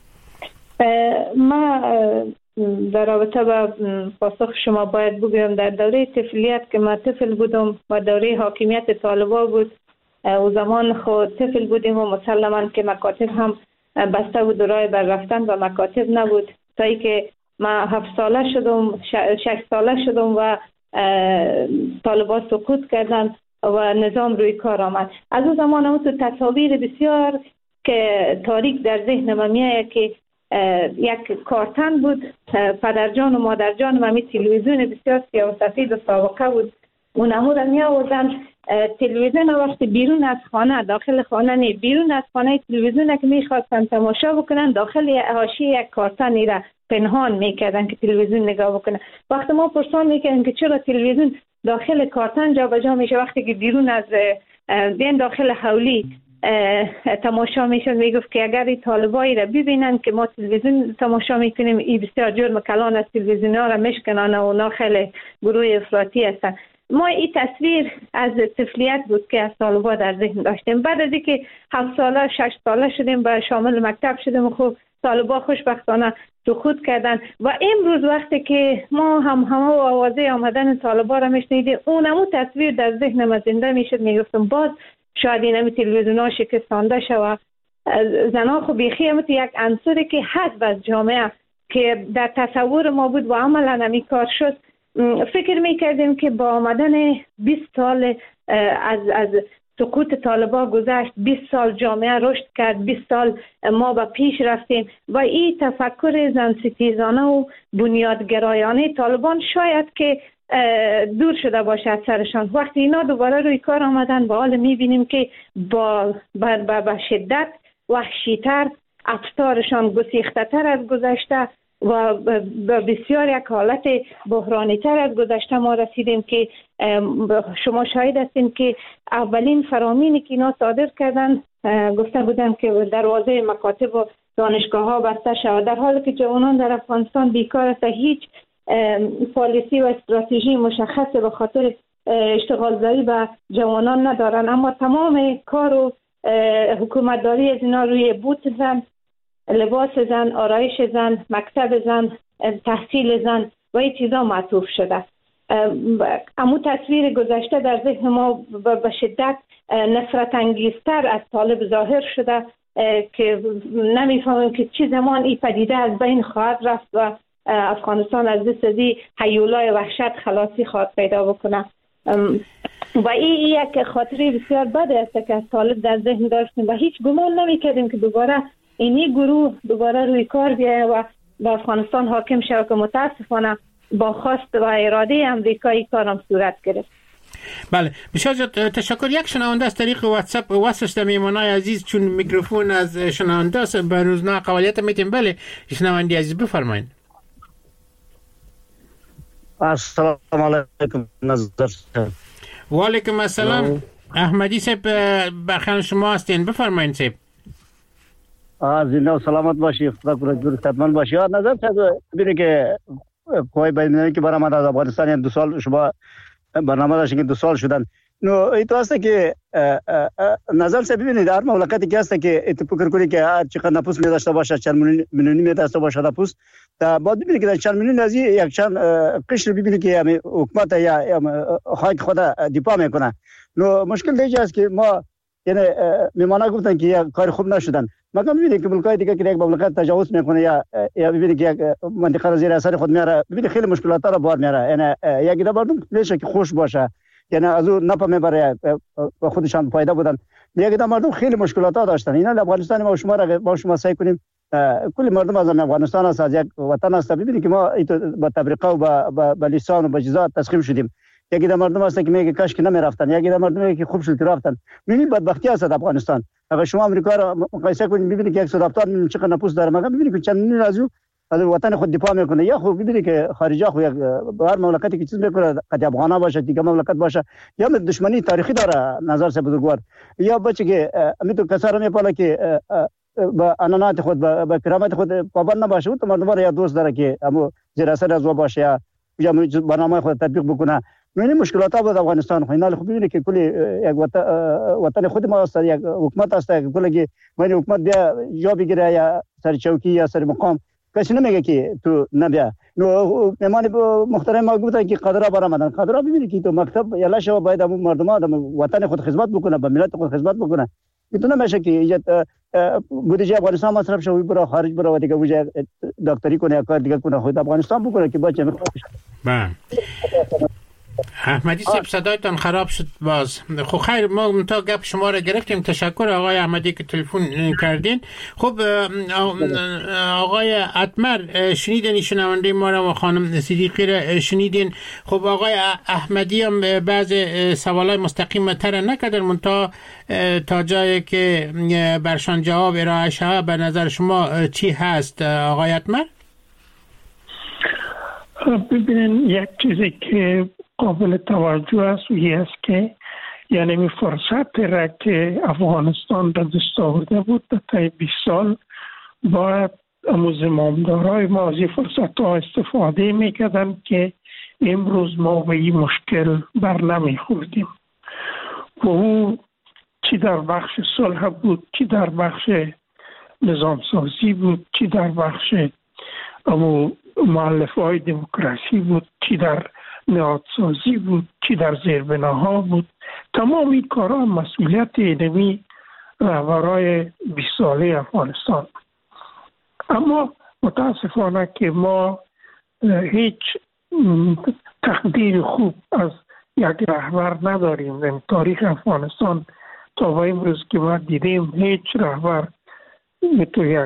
ما در رابطه با پاسخ شما باید بگویم در دوره طفولیت که ما طفل بودم و دوره حاکمیت طالبا بود و زمان خود طفل بودیم و مسلما که مکاتب هم بسته بود و راه بر رفتن و مکاتب نبود تا ای که ما هفت ساله شدم شش ساله شدم و طالبا سقوط کردن و نظام روی کار آمد. از اون زمان هم تو تصاویر بسیار که تاریک در ذهن من میاد که یک کارتن بود، پدرجان و مادرجان و می تلویزیون بسیار سیاسی و سابقه بود. اون امور می آوردن تلویزیون وقتی بیرون از خانه، داخل خانه نه، بیرون از خانه تلویزیون که می خواستن تماشا بکنن داخل حاشیه یک کارتن را پنهان میکردن که تلویزیون نگاه بکنن. وقتی ما پرسان میکردیم که چرا تلویزیون داخل کارتن جا بجا میشه وقتی که بیرون از دین داخل حولی تماشا میشد، میگفت که اگر این طالبایی را ببینن که ما تلویزیون تماشا میکنیم این بسیار جرم کلان از تلویزیون ها را میشکنن و اونا خیلی گروه افراطی هستن. ما این تصویر از طفلیت بود که از طالبا در ذهن داشتیم. بعد از اینکه هفت ساله شش ساله شدیم و شامل مکتب شدیم، خب طالبا خوشبختانه سقوط کردن و امروز وقتی که ما هم همه و آوازه آمدن طالبا را میشنیدیم، اونمو تصویر در ذهن ما زنده میشد. میگفتم باز شاید این همی تلویزیون ها شکستانده شود. زنها خب بیخی هم یک عنصری که حذف از جامعه که در تصور ما بود و عملا همی کار شد. فکر میکردیم که با آمدن بیست سال از از سقوط طالبا گذشت، بیست سال جامعه رشد کرد، بیست سال ما به پیش رفتیم و این تفکر زن ستیزانه و بنیادگرایانه طالبان شاید که دور شده باشه از سرشان. وقتی اینا دوباره روی کار آمدن با حال میبینیم که با به شدت وحشیتر، افکارشان گسیخته تر از گذشته و بسیار یک حالت بحرانی تر از گذشته ما رسیدیم که شما شاهد هستین که اولین فرامینی که اینا صادر کردن گفته بودن که دروازه مکاتب و دانشگاه ها بسته شود، در حالی که جوانان در افغانستان بیکار است، هیچ پالیسی و استراتژی مشخص به خاطر اشتغال زایی به جوانان ندارن، اما تمام کار و حکومتداری از اینا روی بوت زن، لباس زن، آرایش زن، مکتب زن، تحصیل زن و این چیزا معطوف شده. اما تصویر گذشته در ذهن ما به شدت نفرت انگیزتر از طالب ظاهر شده که نمیفهمیم که چی زمان این پدیده از بین خواهد رفت و افغانستان از دست ازی هیولای وحشت خلاصی خواهد پیدا بکنه. و این یک خاطری بسیار بده است که از طالب در ذهن داشتیم و هیچ گمان نمی کردیم که دوباره اینی گروه دوباره روی کار بیایه و به افغانستان حاکم شود که متاسفانه با خواست و اراده امریکایی کارم صورت گرفت. بله بسیار زیاد تشکر. یک شنونده از طریق واتساپ واسه در میمانای عزیز چون میکروفون از شنونده است به روزنامه قوالیت میتیم. بله شنونده عزیز بفرمایید. السلام علیکم نظر و علیکم السلام. احمدی صاحب بخیر شما هستین، بفرمایید صاحب. زنده و سلامت باشی، خدا کنه دور خدمت باشی. نظر ببینید که کوی بین‌المللی که برآمد از افغانستان دو سال شما برنامه داشتین که دو سال شدن. نو ایتو هست که نظر سے ببینید هر مملکتی که هست که ایتو فکر کنید که هر چقدر نفوس می داشته باشه چند میلیونی می داشته باشه نفوس تا بعد ببینید که چند میلیون از یک چند قشر ببینید که همین حکومت یا خاک خدا دفاع میکنه. نو مشکل دیگه است که ما یعنی میمانا گفتن که یک کار خوب نشدن. مگر ببینید که ملکای دیگه که یک مملکت تجاوز میکنه یا یا ببینید که یک منطقه را زیر اثر خود میاره، ببینید خیلی مشکلات را بار میاره. یعنی یک دفعه مردم نشه که خوش باشه، یعنی از اون نپا میبره خودشان فایده بودن. یک دفعه مردم خیلی مشکلات داشتن. اینا افغانستان ما شما را با شما سعی کنیم کل مردم از افغانستان است، از یک وطن است. ببینید که ما با تبریقه و با با لسان و با جزا تسخیم شدیم. یکی در مردم هست که میگه کاش که نمیرفتن، یکی در مردم میگه که خوب شد که رفتن. ببینید بدبختی است افغانستان. اگر شما آمریکا را مقایسه کنید ببینید که صد و هفتاد میلیون چقدر نفوس داره، مگر ببینید که چند میلیون از او از وطن خود دفاع میکنه. یا خب ببینید که خارجا خو یک هر مملکتی که چیز میکنه قد افغانا باشه دیگه مملکت باشه یا دشمنی تاریخی داره نظر سے بزرگوار، یا بچه که امیتو کسا میپاله که با انانات خود با کرامت خود پابند نباشه، اون مردم را یا دوست داره که همو زیر اثر از باشه یا یا برنامه خود تطبیق بکنه. یعنی مشکلات بود افغانستان. خو اینا خو ببینید که کلی یک وطن خود ما است، یک حکومت است که کلی یعنی حکومت بیا یا بگیره یا سر چوکی یا سر مقام کسی نمیگه که تو نبیا. نو مهمان محترم ما گفتن که قدرا برآمدن. قدرا ببینید که تو مکتب یلا شو باید مردم آدم وطن خود خدمت بکنه، به ملت خود خدمت بکنه. میتونه نمیشه که بودجه افغانستان مصرف شوی برای خارج برای دیگه وجه دکتری کنه یا کار دیگه کنه، خود افغانستان بکنه که بچه میخواد. بله احمدی صاحب صدایتان خراب شد باز. خب خیر ما تا گپ شما را گرفتیم. تشکر آقای احمدی که تلفن کردین. خب آقای اتمر شنیدین شنونده ما را و خانم صدیقی را شنیدین. خب آقای احمدی هم بعض سوالای مستقیم تر نکردن منتها تا جایی که برشان جواب ارائه شود به نظر شما چی هست آقای اتمر؟ ببینین یک چیزی که قابل توجه است وی است که یعنی می فرصت را که افغانستان را دست آورده بود تا بیست سال باید زمامدارای ما از این فرصت ها استفاده میکردن که امروز ما به این مشکل بر نمی خوردیم. و او چی در بخش صلح بود، چی در بخش نظام سازی بود، چی در بخش امو مؤلف های دموکراسی بود، چی در نهادسازی بود، چی در زیربناها بود. تمام این کارها مسئولیت اینمی رهبرای بیست ساله افغانستان. اما متاسفانه که ما هیچ تقدیر خوب از یک رهبر نداریم. در تاریخ افغانستان تا به امروز که ما دیدیم هیچ رهبر تو یک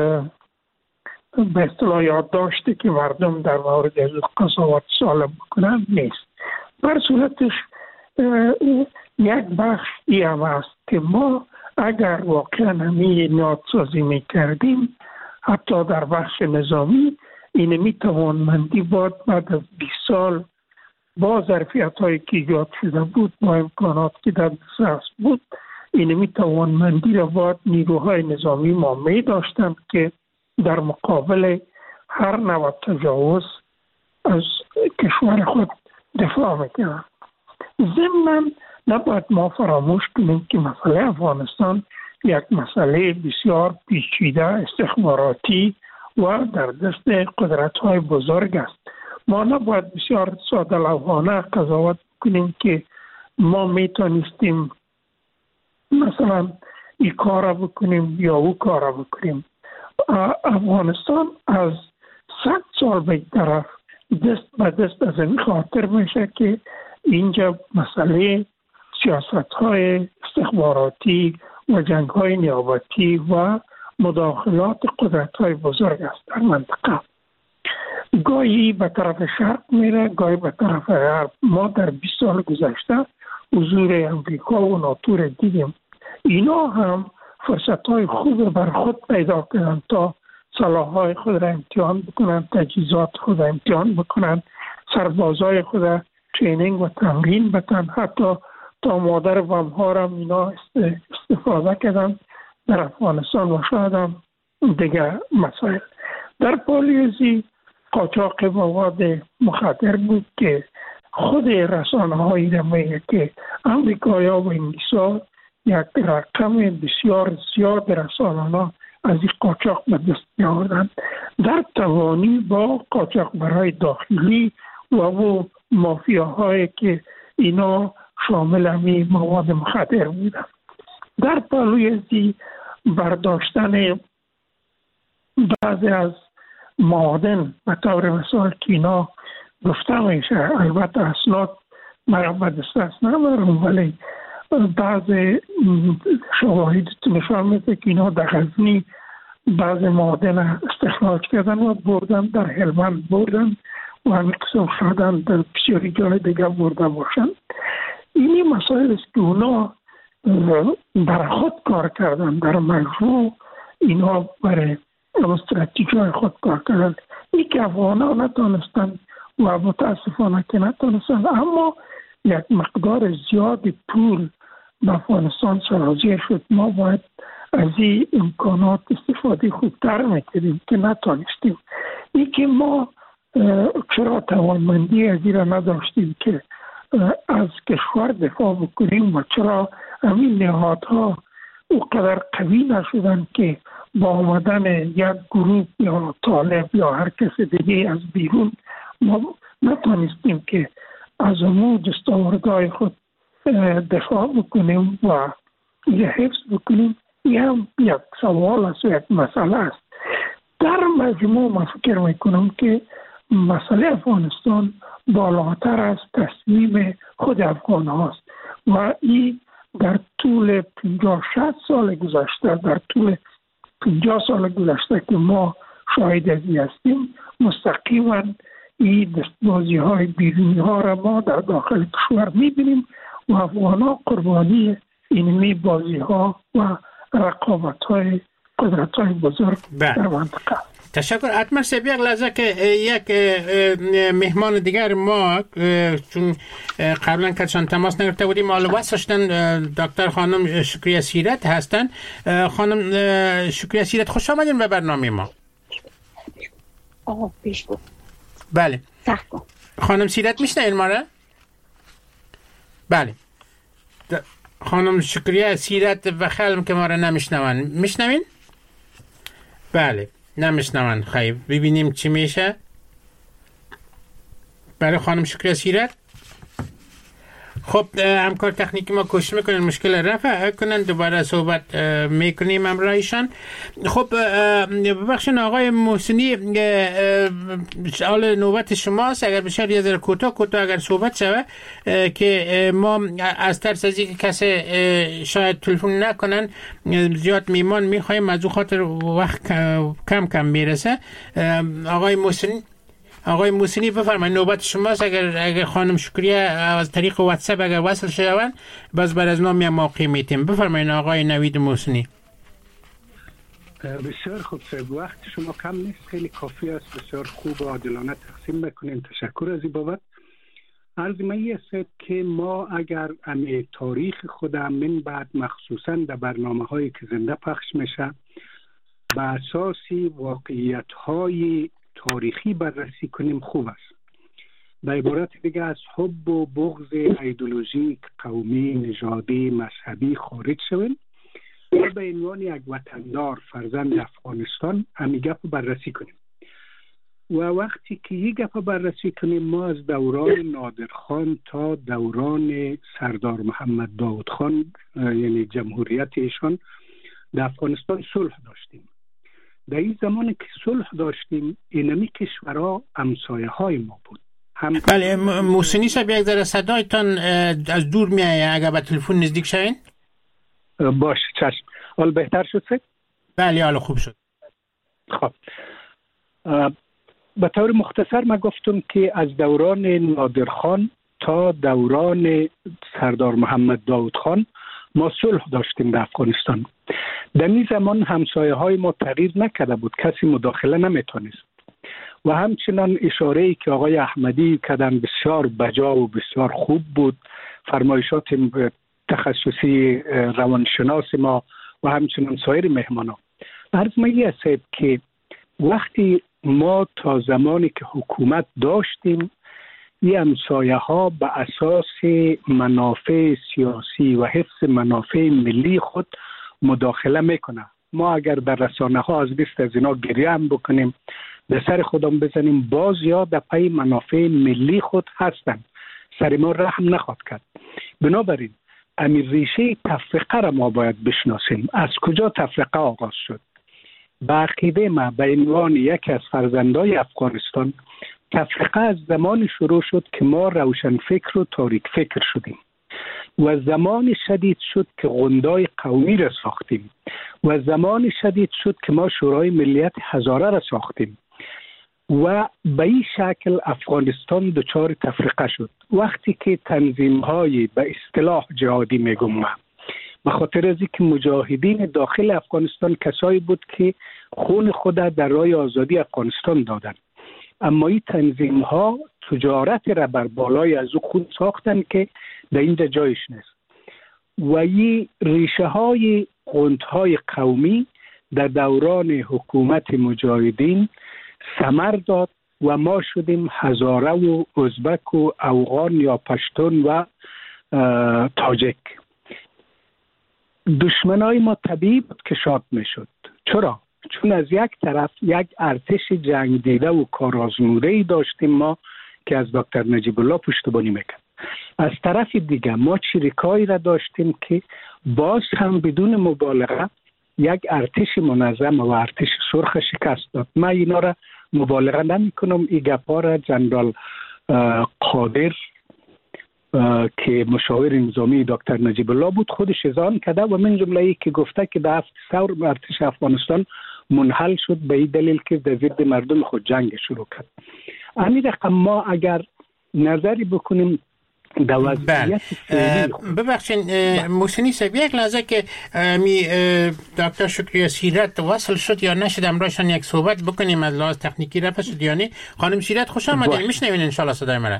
به اصطلاح یاد داشته که مردم در مورد از قضاوت سالم بکنن نیست. بر صورتش یک بخش ای هم است که ما اگر واقعا همی نهادسازی می کردیم حتی در بخش نظامی این می توانمندی بود بعد از بیست سال با ظرفیت هایی که ایجاد شده بود با امکانات که در دسترس بود این می توانمندی را باید نیروهای نظامی ما می داشتند که در مقابل هر نوع تجاوز از کشور خود دفاع میکنند. ضمناً نباید ما فراموش کنیم که مسئله افغانستان یک مسئله بسیار پیچیده استخباراتی و در دست قدرت‌های بزرگ است. ما نباید بسیار ساده لوحانه قضاوت کنیم که ما میتونستیم مثلا این کار بکنیم یا او کار بکنیم. افغانستان از صد سال به طرف دست به دست از این خاطر میشه که اینجا مسئله سیاست‌های استخباراتی و جنگ‌های نیابتی و مداخلات قدرت‌های بزرگ است در منطقه. گاهی به طرف شرق میره، گاهی به طرف غرب. ما در بیست سال گذشته حضور امریکا و ناتو را دیدیم. اینا هم فرصت های خوب بر خود پیدا کردن تا سلاح‌های خود را امتحان بکنن، تجهیزات خود را امتحان بکنن، سربازای خود را ترینینگ و تمرین بدن، حتی تا مادر بم ها را اینا استفاده کردن در افغانستان و شاید هم دیگر مسائل. در پالیوزی قاچاق مواد مخدر بود که خود رسانه هایی را میگه که امریکایا و انگلیسا یک رقم بسیار زیاد رسانه از این قاچاق به دست می‌آوردند در توانی با قاچاق برای داخلی و او مافیاهایی که اینا شامل همی مواد مخدر بودند. در پالیوزی برداشتن بعضی از معادن به طور مثال که اینا گفته میشه، البته اسناد مرا به دست نمیارم، ولی بعض شواهد نشان میده که اینا در غزنی بعض معادن استخراج کردن و بردن در هلمند بردن و همین قسم شدن در بسیاری جای دیگه برده باشن. اینی مسائل است که اونا برای خود کار کردن، در مجموع اینا برای استراتژی های خود کار کردن. این که افغان ها نتانستن و متاسفانه که نتانستن، اما یک مقدار زیاد پول به افغانستان سرازیر شد. ما باید از این امکانات استفاده خوبتر میکردیم که نتانستیم. این که ما چرا توانمندی از این را نداشتیم که از کشور دفاع بکنیم و چرا همین نهادها اونقدر قوی نشدن که با آمدن یک گروه یا طالب یا هر کس دیگه از بیرون ما نتانستیم که از امو دستاوردهای خود دفاع بکنیم و یه حفظ بکنیم. این هم یک سوال است و یک مسئله است. در مجموع من فکر میکنم که مسئله افغانستان بالاتر از تصمیم خود افغان هاست و این در طول پنجاه شصت سال گذشته، در طول پنجاه سال گذشته که ما شاهد ازی هستیم، مستقیما این دستبازی های بیرونی ها را ما در داخل کشور میبینیم و افغان ها قربانی اینمی بازی ها و رقابت های قدرت های بزرگ در منطقه. تشکر. اتمر صاحب، یک لحظه که یک مهمان دیگر ما چون قبلا کسان تماس نگرفته بودیم حالا واسشتن دکتر خانم شکریه سیرت هستن. خانم شکریه سیرت خوش آمدین به برنامه ما. آقا پیش بود. بله. سخت خانم سیرت میشنوین ما را؟ بله. خانم شکریه سیرت و خلم که ما را نمیشنون میشنوین؟ بله نمیشنون. خیلی ببینیم چی میشه. برای خانم شکریه سیرت خب همکار تکنیکی ما کوشش میکنن مشکل رفع کنن، دوباره صحبت میکنیم امرایشان. خب ببخشید آقای محسنی، حال نوبت شماست. اگر بشار یه ذره کوتاه کوتاه اگر صحبت شوه که ما از ترس از اینکه کسی شاید تلفن نکنن زیاد میمان میخوایم، از اون خاطر وقت کم کم میرسه. آقای محسنی آقای موسینی بفرمایید، نوبت شماست. اگر اگر خانم شکریه از طریق واتساپ اگر وصل شوند باز بر از نام موقع میتیم. بفرمایید آقای نوید موسینی. بسیار خوب صاحب، وقت شما کم نیست، خیلی کافی است. بسیار خوب و عادلانه تقسیم بکنین. تشکر از این بابت. عرض من است که ما اگر امی تاریخ خودم من بعد مخصوصا در برنامه هایی که زنده پخش میشه به اساسی واقعیت های تاریخی بررسی کنیم خوب است. به عبارت دیگه از حب و بغض ایدئولوژیک، قومی، نژادی، مذهبی خارج شویم و به عنوان یک وطندار فرزند افغانستان همین گپ بررسی کنیم. و وقتی که یک گپ بررسی کنیم، ما از دوران نادرخان تا دوران سردار محمد داود خان یعنی جمهوریت ایشان در افغانستان صلح داشتیم. در این زمان که صلح داشتیم اینمی کشورها همسایه های ما بود. هم بله موسینی صاحب یک ذره صدایتان از دور میایه، اگر به تلفن نزدیک شوین. باشه چشم. حال بهتر شد سه؟ بله حالا خوب شد. خب به طور مختصر ما گفتم که از دوران نادرخان تا دوران سردار محمد داود خان ما صلح داشتیم در افغانستان. در این زمان همسایه های ما تغییر نکرده بود، کسی مداخله نمیتونست و همچنان اشاره ای که آقای احمدی کردن بسیار بجا و بسیار خوب بود. فرمایشات تخصصی روانشناس ما و همچنان سایر مهمانان. عرض می است که وقتی ما تا زمانی که حکومت داشتیم این همسایه ها به اساس منافع سیاسی و حفظ منافع ملی خود مداخله میکنه. ما اگر در رسانه ها از لیست از اینا گریه هم بکنیم، به سر خودم بزنیم، باز یا در پی منافع ملی خود هستن، سر ما رحم نخواد کرد. بنابراین امیر ریشه تفرقه را ما باید بشناسیم. از کجا تفرقه آغاز شد؟ به عقیده ما به عنوان یکی از فرزندای افغانستان، تفرقه از زمان شروع شد که ما روشن فکر و تاریک فکر شدیم و زمان شدید شد که غوندای قومی را ساختیم و زمان شدید شد که ما شورای ملیت هزاره را ساختیم و به این شکل افغانستان دچار تفرقه شد. وقتی که تنظیم های به اصطلاح جهادی میگم ما، به خاطر از اینکه مجاهدین داخل افغانستان کسایی بود که خون خود در راه آزادی افغانستان دادن، اما این تنظیم ها تجارت را بر بالای از او خود ساختن که در اینجا جایش نیست و این ریشه های غندهای قومی در دوران حکومت مجاهدین ثمر داد و ما شدیم هزاره و ازبک و اوغان یا پشتون و تاجک. دشمنای ما طبیعی بود که شاد می شد. چرا؟ چون از یک طرف یک ارتش جنگ دیده و کارآزموده‌ای داشتیم ما که از دکتر نجیب الله پشتیبانی میکرد. از طرف دیگه ما چریکایی را داشتیم که باز هم بدون مبالغه یک ارتش منظم و ارتش سرخ شکست داد. من اینا را مبالغه نمی کنم. این گپا را جنرال قادر که مشاور نظامی دکتر نجیب الله بود خودش اذعان کرده و من جمله ای که گفته که در ثور ارتش افغانستان منحل شد به این دلیل که در ضد مردم خود جنگ شروع کرد. همین رقم ما اگر نظری بکنیم در وضعیت ببخشین محسنی صاحب، یک لحظه که می دکتر شکریه سیرت وصل شد یا نشد امرایشان یک صحبت بکنیم از لحاظ تکنیکی رفت شد یا نه. خانم سیرت خوش آمدین، میشنوین ان شاء الله صدای مرا؟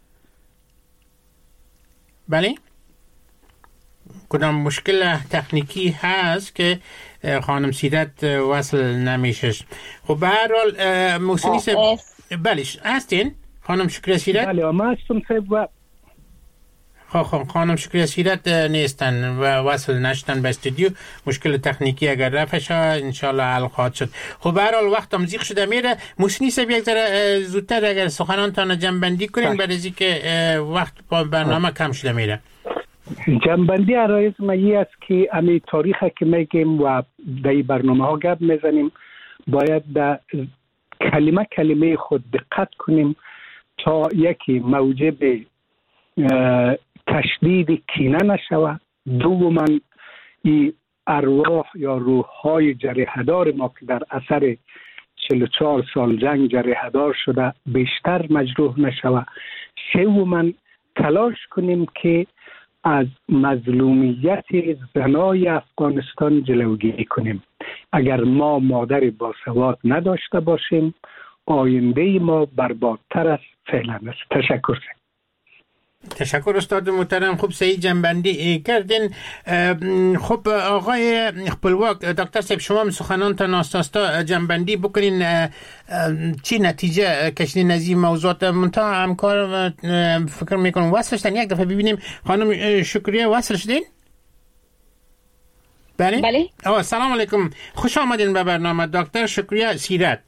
بله؟ کدام مشکل تکنیکی هست که خانم سیرت وصل نمیشه؟ خب به هر حال محسنی صاحب بله هستین خانم شکریه سیرت؟ بله ما هستم صاحب. خب خب خانم شکریه سیرت نیستن و وصل نشدن به استودیو. مشکل تکنیکی اگر رفع شد ان شاء الله حل خواهد شد. خب به هر حال وقت تمزیق شده میره. محسنی صاحب یک ذره زودتر اگر سخنانتان جمع بندی کنین بعد از اینکه وقت با برنامه کم شده میره. جنبندی عرایز مایی است که امی تاریخ که میگیم و در برنامه ها گپ میزنیم باید در کلمه کلمه خود دقت کنیم تا یکی موجب تشدید کینه نشوه، دوما این ارواح یا روح‌های جریحه‌دار ما که در اثر چهل و چهار سال جنگ جریحه‌دار شده بیشتر مجروح نشوه، سوما تلاش کنیم که از مظلومیت زنای افغانستان جلوگیری کنیم. اگر ما مادر باسواد نداشته باشیم آینده ما بربادتر از فعلا است. تشکر. تشکر استاد محترم، خوب صحیح جنبندی کردین. خب آقای خپلواک دکتر صاحب شما هم سخنانتان آستاستا جنبندی بکنین، چی نتیجه کشیدین از این موضوعات؟ منتها همکار فکر میکنم وصل شدن، یک دفعه ببینیم. خانم شکریه وصل شدین؟ بله؟ بله. آه سلام علیکم، خوش آمدین به برنامه دکتر شکریه سیرت.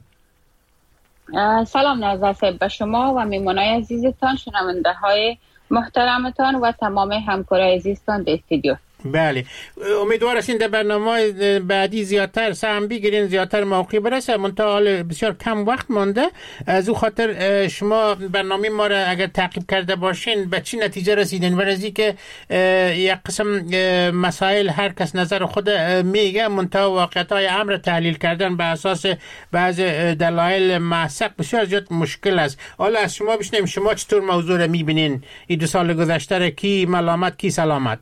سلام نازا صاحب به شما و میمونای عزیزتان، شنونده های محترمتان و تمام همکارای عزیزتان در استودیو. بله، امیدوار هستین در برنامه بعدی زیادتر سهم بگیرین، زیادتر موقع برسه. منتها بسیار کم وقت مانده، از او خاطر شما برنامه ما را اگر تعقیب کرده باشین به چی نتیجه رسیدین؟ ورزی که یک قسم مسائل هر کس نظر خود میگه، منتها واقعیت های امر تحلیل کردن به اساس بعض دلایل معسق بسیار زیاد مشکل است. حالا از شما بشنیم، شما چطور موضوع را میبینین؟ این دو سال گذشته کی ملامت کی سلامت؟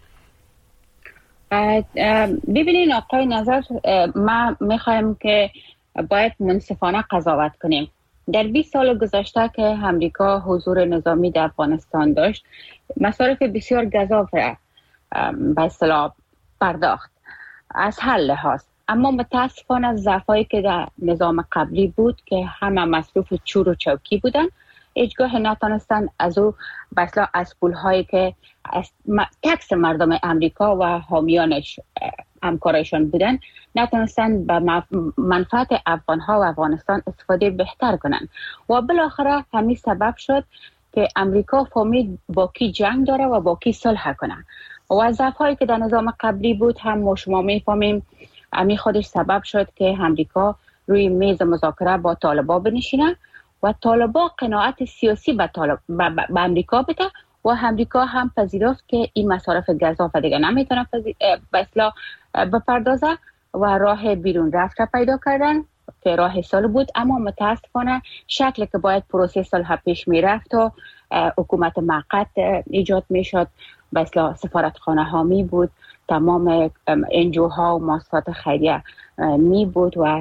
ببینین آقای نظر، ما میخوایم که باید منصفانه قضاوت کنیم. در بیست سال گذشته که امریکا حضور نظامی در افغانستان داشت، مصارف بسیار گزاف را به اصطلاح پرداخت از هر لحاظ، اما متاسفانه ضعفایی که در نظام قبلی بود که همه مصروف چور و چوکی بودن، هیچگاه نتونستن از او به اصطلاح از پولهایی که از تکس مردم امریکا و حامیانش همکارایشان بودن نتونستن به منفعت افغانها و افغانستان استفاده بهتر کنن و بالاخره همین سبب شد که امریکا فهمید با کی جنگ داره و با کی صلح کنه و ضعفایی که در نظام قبلی بود هم ما شما میفهمیم. همین خودش سبب شد که امریکا روی میز مذاکره با طالبان بنشینه و طالبان قناعت سیاسی به طالب به امریکا بده و امریکا هم پذیرفت که این مصارف گزاف دیگه نمیتونه به اصطلاح بپردازه و راه بیرون رفت پیدا کردن که راه صلح بود. اما متاسفانه شکلی که باید پروسه صلح پیش میرفت و حکومت موقت ایجاد میشد، به اصطلاح سفارتخانه ها می بود، تمام انجوها و مؤسسات خیریه می بود و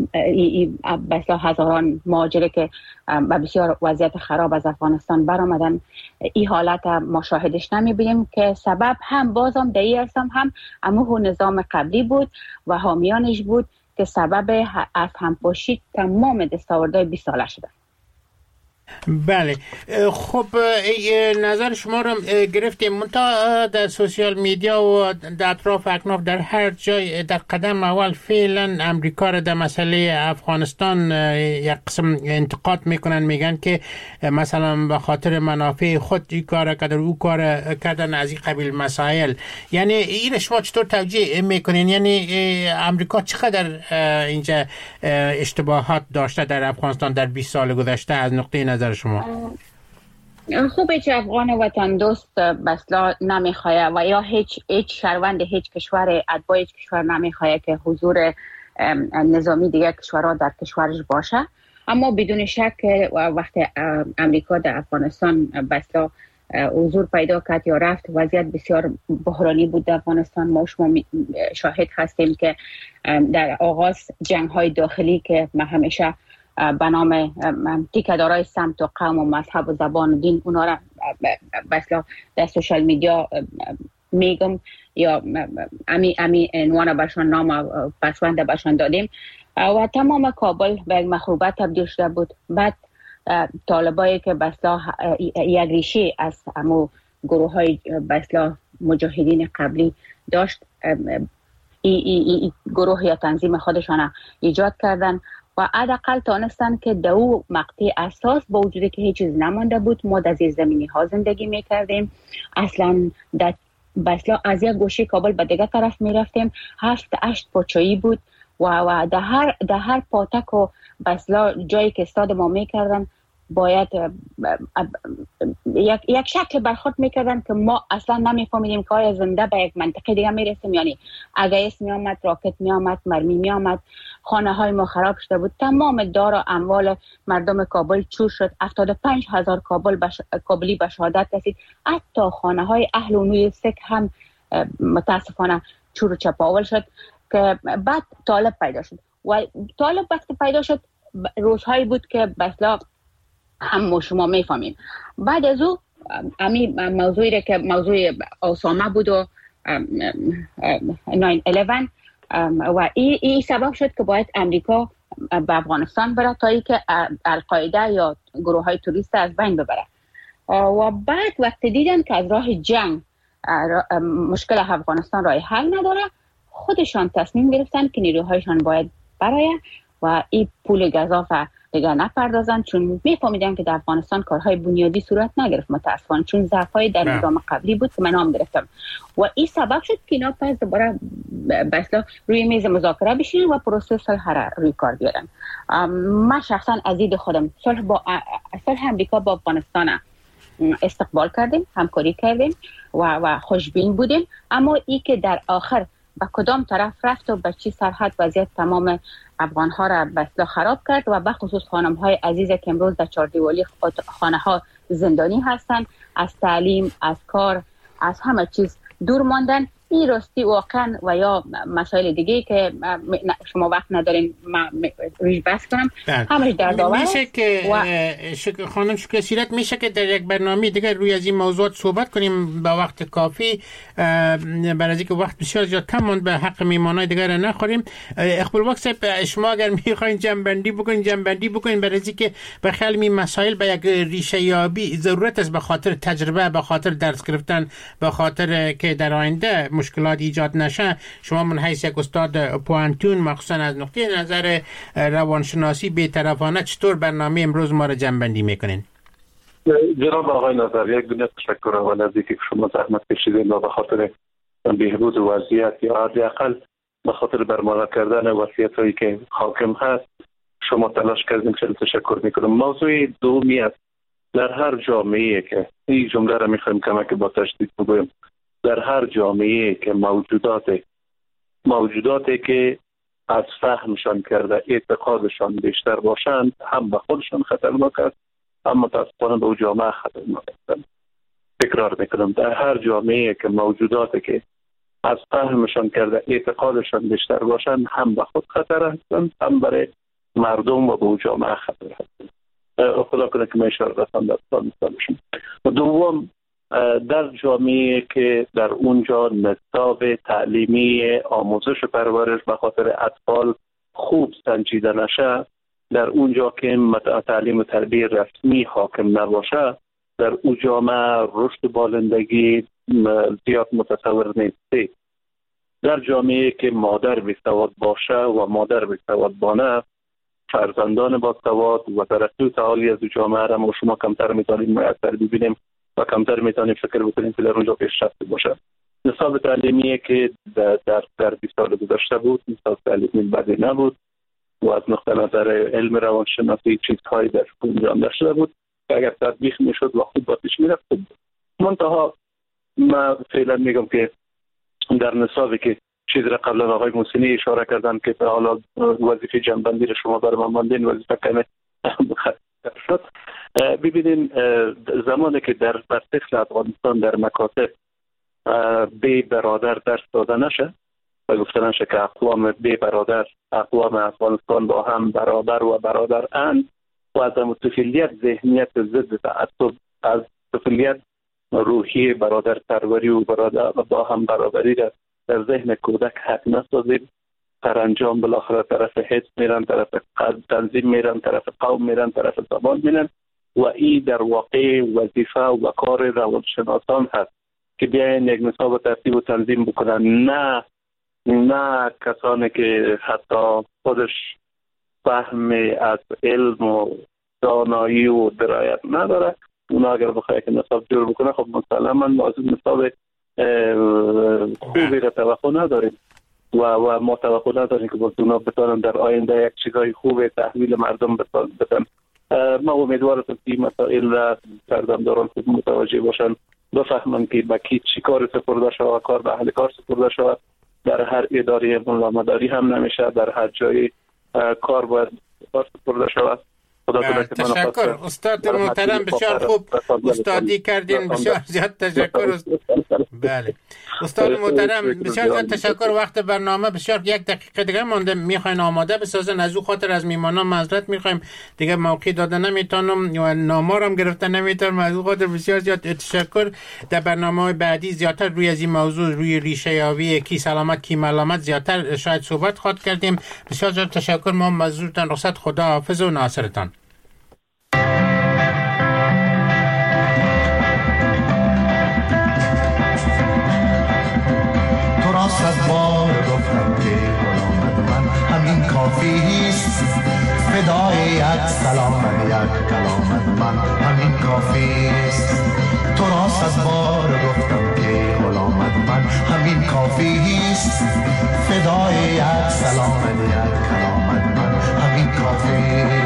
به اصطلاح هزاران مهاجر که به بسیار وضعیت خراب از افغانستان برآمدن، این حالت ما شاهدش نمی بینیم که سبب هم بازم در این ارسام هم اموه نظام قبلی بود و حامیانش بود که سبب از همپاشی تمام دستاوردهای بیست ساله شده. بله، خب نظر شما رو گرفتیم. منتها در سوشیال میدیا و در اطراف اکناف در هر جای در قدم اول فعلا امریکا را در مسئله افغانستان یک قسم انتقاد میکنن، میگن که مثلا به خاطر منافع خود این کار کردن او کار کردن از این قبیل مسائل. یعنی این شما چطور توجیه میکنین؟ یعنی امریکا چقدر اینجا اشتباهات داشته در افغانستان در بیست سال گذشته از نقطه نظر شما؟ خوب هیچ افغان وطن دوست بسلا نمیخواه و یا هیچ هیچ شهروند هیچ کشور اتباع هیچ کشور نمیخواه که حضور نظامی دیگه کشورها در کشورش باشه. اما بدون شک وقتی امریکا در افغانستان بسلا حضور پیدا کرد یا رفت، وضعیت بسیار بحرانی بود در افغانستان. ما شما شاهد هستیم که در آغاز جنگ های داخلی که ما همیشه به نام تیکه‌دارای سمت و قوم و مذهب و زبان و دین اونا را بسلا در سوشال میدیا میگم یا امی امی عنوان برشان نام پسوند برشان دادیم و تمام کابل به یک مخروبه تبدیل شده بود. بعد طالبایی که بسلا یک ریشه از همو گروه های بسلا مجاهدین قبلی داشت، ای ای ای گروه یا تنظیم خودشان ایجاد کردن و حداقل تانستن که دو مقطع اساس با وجودی که هیچ چیز نمانده بود، ما در زیر زمینی ها زندگی میکردیم، اصلا در بسلا از یک گوشه کابل به دیگه طرف میرفتیم، هفت هشت پاچایی بود و و در هر در هر پاتک و بسلا جایی که استاد ما میکردن باید یک یک شکل برخورد میکردن که ما اصلا نمیفهمیدیم که آیا زنده به یک منطقه دیگه میرسیم. یعنی اگه می آمد، راکت می آمد، مرمی می آمد، خانه های ما خراب شده بود، تمام دار و اموال مردم کابل چور شد، هفتاد و پنج هزار کابل بش... کابلی به شهادت رسید. حتی خانه های اهل و نوی سک هم متاسفانه چور و چپاول شد که بعد طالب پیدا شد و طالب وقتی پیدا شد روزهایی بود که بسلا هم شما میفهمیم. بعد از او امی موضوعی که موضوع اسامه بود و نه یازده و این ای سبب شد که باید امریکا به افغانستان بره تا ای که القاعده یا گروه های توریست از بین ببره و بعد وقتی دیدن که از راه جنگ مشکل افغانستان راه حل نداره، خودشان تصمیم گرفتن که نیروهایشان باید برای و این پول گزاف دیگه نپردازن، چون میفهمیدن که در افغانستان کارهای بنیادی صورت نگرفت متاسفانه، چون ضعف‌های در نظام قبلی بود که من نام گرفتم و این سبب شد که اینا پس دوباره به اصطلاح روی میز مذاکره بشینن و پروسه صلح را روی کار بیارن. من شخصا از دید خودم صلح با صلح امریکا با افغانستان استقبال کردیم، همکاری کردیم و و خوشبین بودیم، اما ای که در آخر به کدام طرف رفت و به چی سرحد وضعیت تمام افغان ها را به اصطلاح خراب کرد و به خصوص خانم های عزیز که امروز در چهاردیواری خانه ها زندانی هستند، از تعلیم، از کار، از همه چیز دور ماندن. این راستی واقعا و یا مسائل دیگه که شما وقت ندارین ما روش بحث کنم همش در داور میشه که و... شک... خانم شکر سیرت میشه که در یک برنامه دیگه روی از این موضوعات صحبت کنیم با وقت کافی، برای اینکه وقت بسیار زیاد کم ماند به حق میمانای دیگه را نخوریم. اقبال وقت صاحب شما اگر میخواین جنبندی بکنین جنبندی بکنین برای اینکه به خیلی می مسائل به یک ریشه یابی ضرورت است، به خاطر تجربه، به خاطر درس گرفتن، به خاطر که در آینده مشکلات ایجاد نشه. شما من حیث یک استاد پوانتون مخصوصا از نقطه نظر روانشناسی بی‌طرفانه چطور برنامه امروز ما را جنبندی میکنین؟ جناب آقای نظر، یک دنیا تشکر اول از اینکه شما زحمت کشیدین و به خاطر بهبود وضعیت یا حداقل به خاطر برملا کردن وضعیتایی که حاکم هست شما تلاش کردین، خیلی تشکر میکنم. موضوع دومی است، در هر جامعه‌ای که این جمله را میخوایم کمک با تشدید بگویم، در هر جامعه که موجودات موجوداتی که از فهمشان کرده اعتقادشان بیشتر باشند هم به خودشان خطرناک است، هم متاسفانه به جامعه خطرناک است. تکرار میکنم، در هر جامعه که موجوداتی که از فهمشان کرده اعتقادشان بیشتر باشند هم به خود خطر هستند، هم برای مردم و به جامعه خطر هستند. خدا کنه که ما اشاره رسان داشته باشیم. و دوم، در جامعه که در اونجا نصاب تعلیمی آموزش و پرورش به خاطر اطفال خوب سنجیده نشه، در اونجا که تعلیم و تربیه رسمی حاکم نباشه، در اون جامعه رشد بالندگی زیاد متصور نیست. در جامعه که مادر بی‌سواد باشه و مادر بی‌سواد بانه، فرزندان با سواد و ترقی و تعالی از جامعه را ما شما کمتر میتونیم مؤثر ببینیم و کمتر میتونیم فکر بکنیم که در اونجا پیشرفت باشه. نصاب تعلیمی که در در, در بیست سال گذشته بود نصاب تعلیمی بدی نبود و از نقطه نظر علم روانشناسی چیزهایی در انجام داشته بود که اگر تطبیق میشد و خوب باتش میرفت. منتها من فعلا میگم که در نصابی که چیز را قبل آقای موسینی اشاره کردن که حالا وظیفه جنبندی را شما برای من ماندین، وظیفه کمه مختصر شد. ببینین زمانی که در برسخل افغانستان در مکاتب بی برادر درس داده نشه و گفته نشه که اقوام بی برادر اقوام افغانستان با هم برابر و برادر اند و از طفولیت ذهنیت ضد تعصب، از طفولیت روحی برادر پروری و برادر با هم برابری را در ذهن کودک حق نسازیم، سرانجام بالاخره طرف حزب میرن، طرف تنظیم میرن، طرف قوم میرن، طرف زبان میرن و این در واقع وظیفه و کار روانشناسان هست که بیاین یک نصاب ترتیب و تنظیم بکنن، نه نه کسانی که حتی خودش فهم از علم و دانایی و درایت نداره. اونا اگر بخواهی که نصاب جور بکنه خب مسلما ما از نصاب خوبی را توقع نداریم و و ما توقع نداریم که با اونا بتونن در آینده یک چیزای خوب تحویل مردم بدن. ما امیدوارم که این مسائل را سردمداران خوب متوجه باشن، بفهمن که با کی چی کار سپرده شود، کار به اهل کار سپرده شود. در هر اداره ملامداری هم نمیشه، در هر جای کار باید کار سپرده شود. تشکر استاد محترم، بسیار خوب استادی کردین، بسیار زیاد تشکر. بله استاد محترم بسیار زیاد تشکر. وقت برنامه بسیار یک دقیقه دیگه مونده، میخواین آماده بسازن، از او خاطر از میمانان معذرت میخوایم، دیگه موقع داده نمیتونم و نامارم گرفته نمیتونم، از او خاطر بسیار زیاد تشکر. در برنامه بعدی زیادتر روی از این موضوع، روی ریشه یابی کی سلامت کی ملامت زیادتر شاید صحبت خواهد کردیم. بسیار زیاد تشکر. ما مزورتان رخصت، خدا حافظ و ناصرتان. صد بار گفتم که غلامت من همین کافی است، فدای یک صد بار گفتم که غلامت من همین کافیست، فدای یک سلام یک کلامت من همین کافی.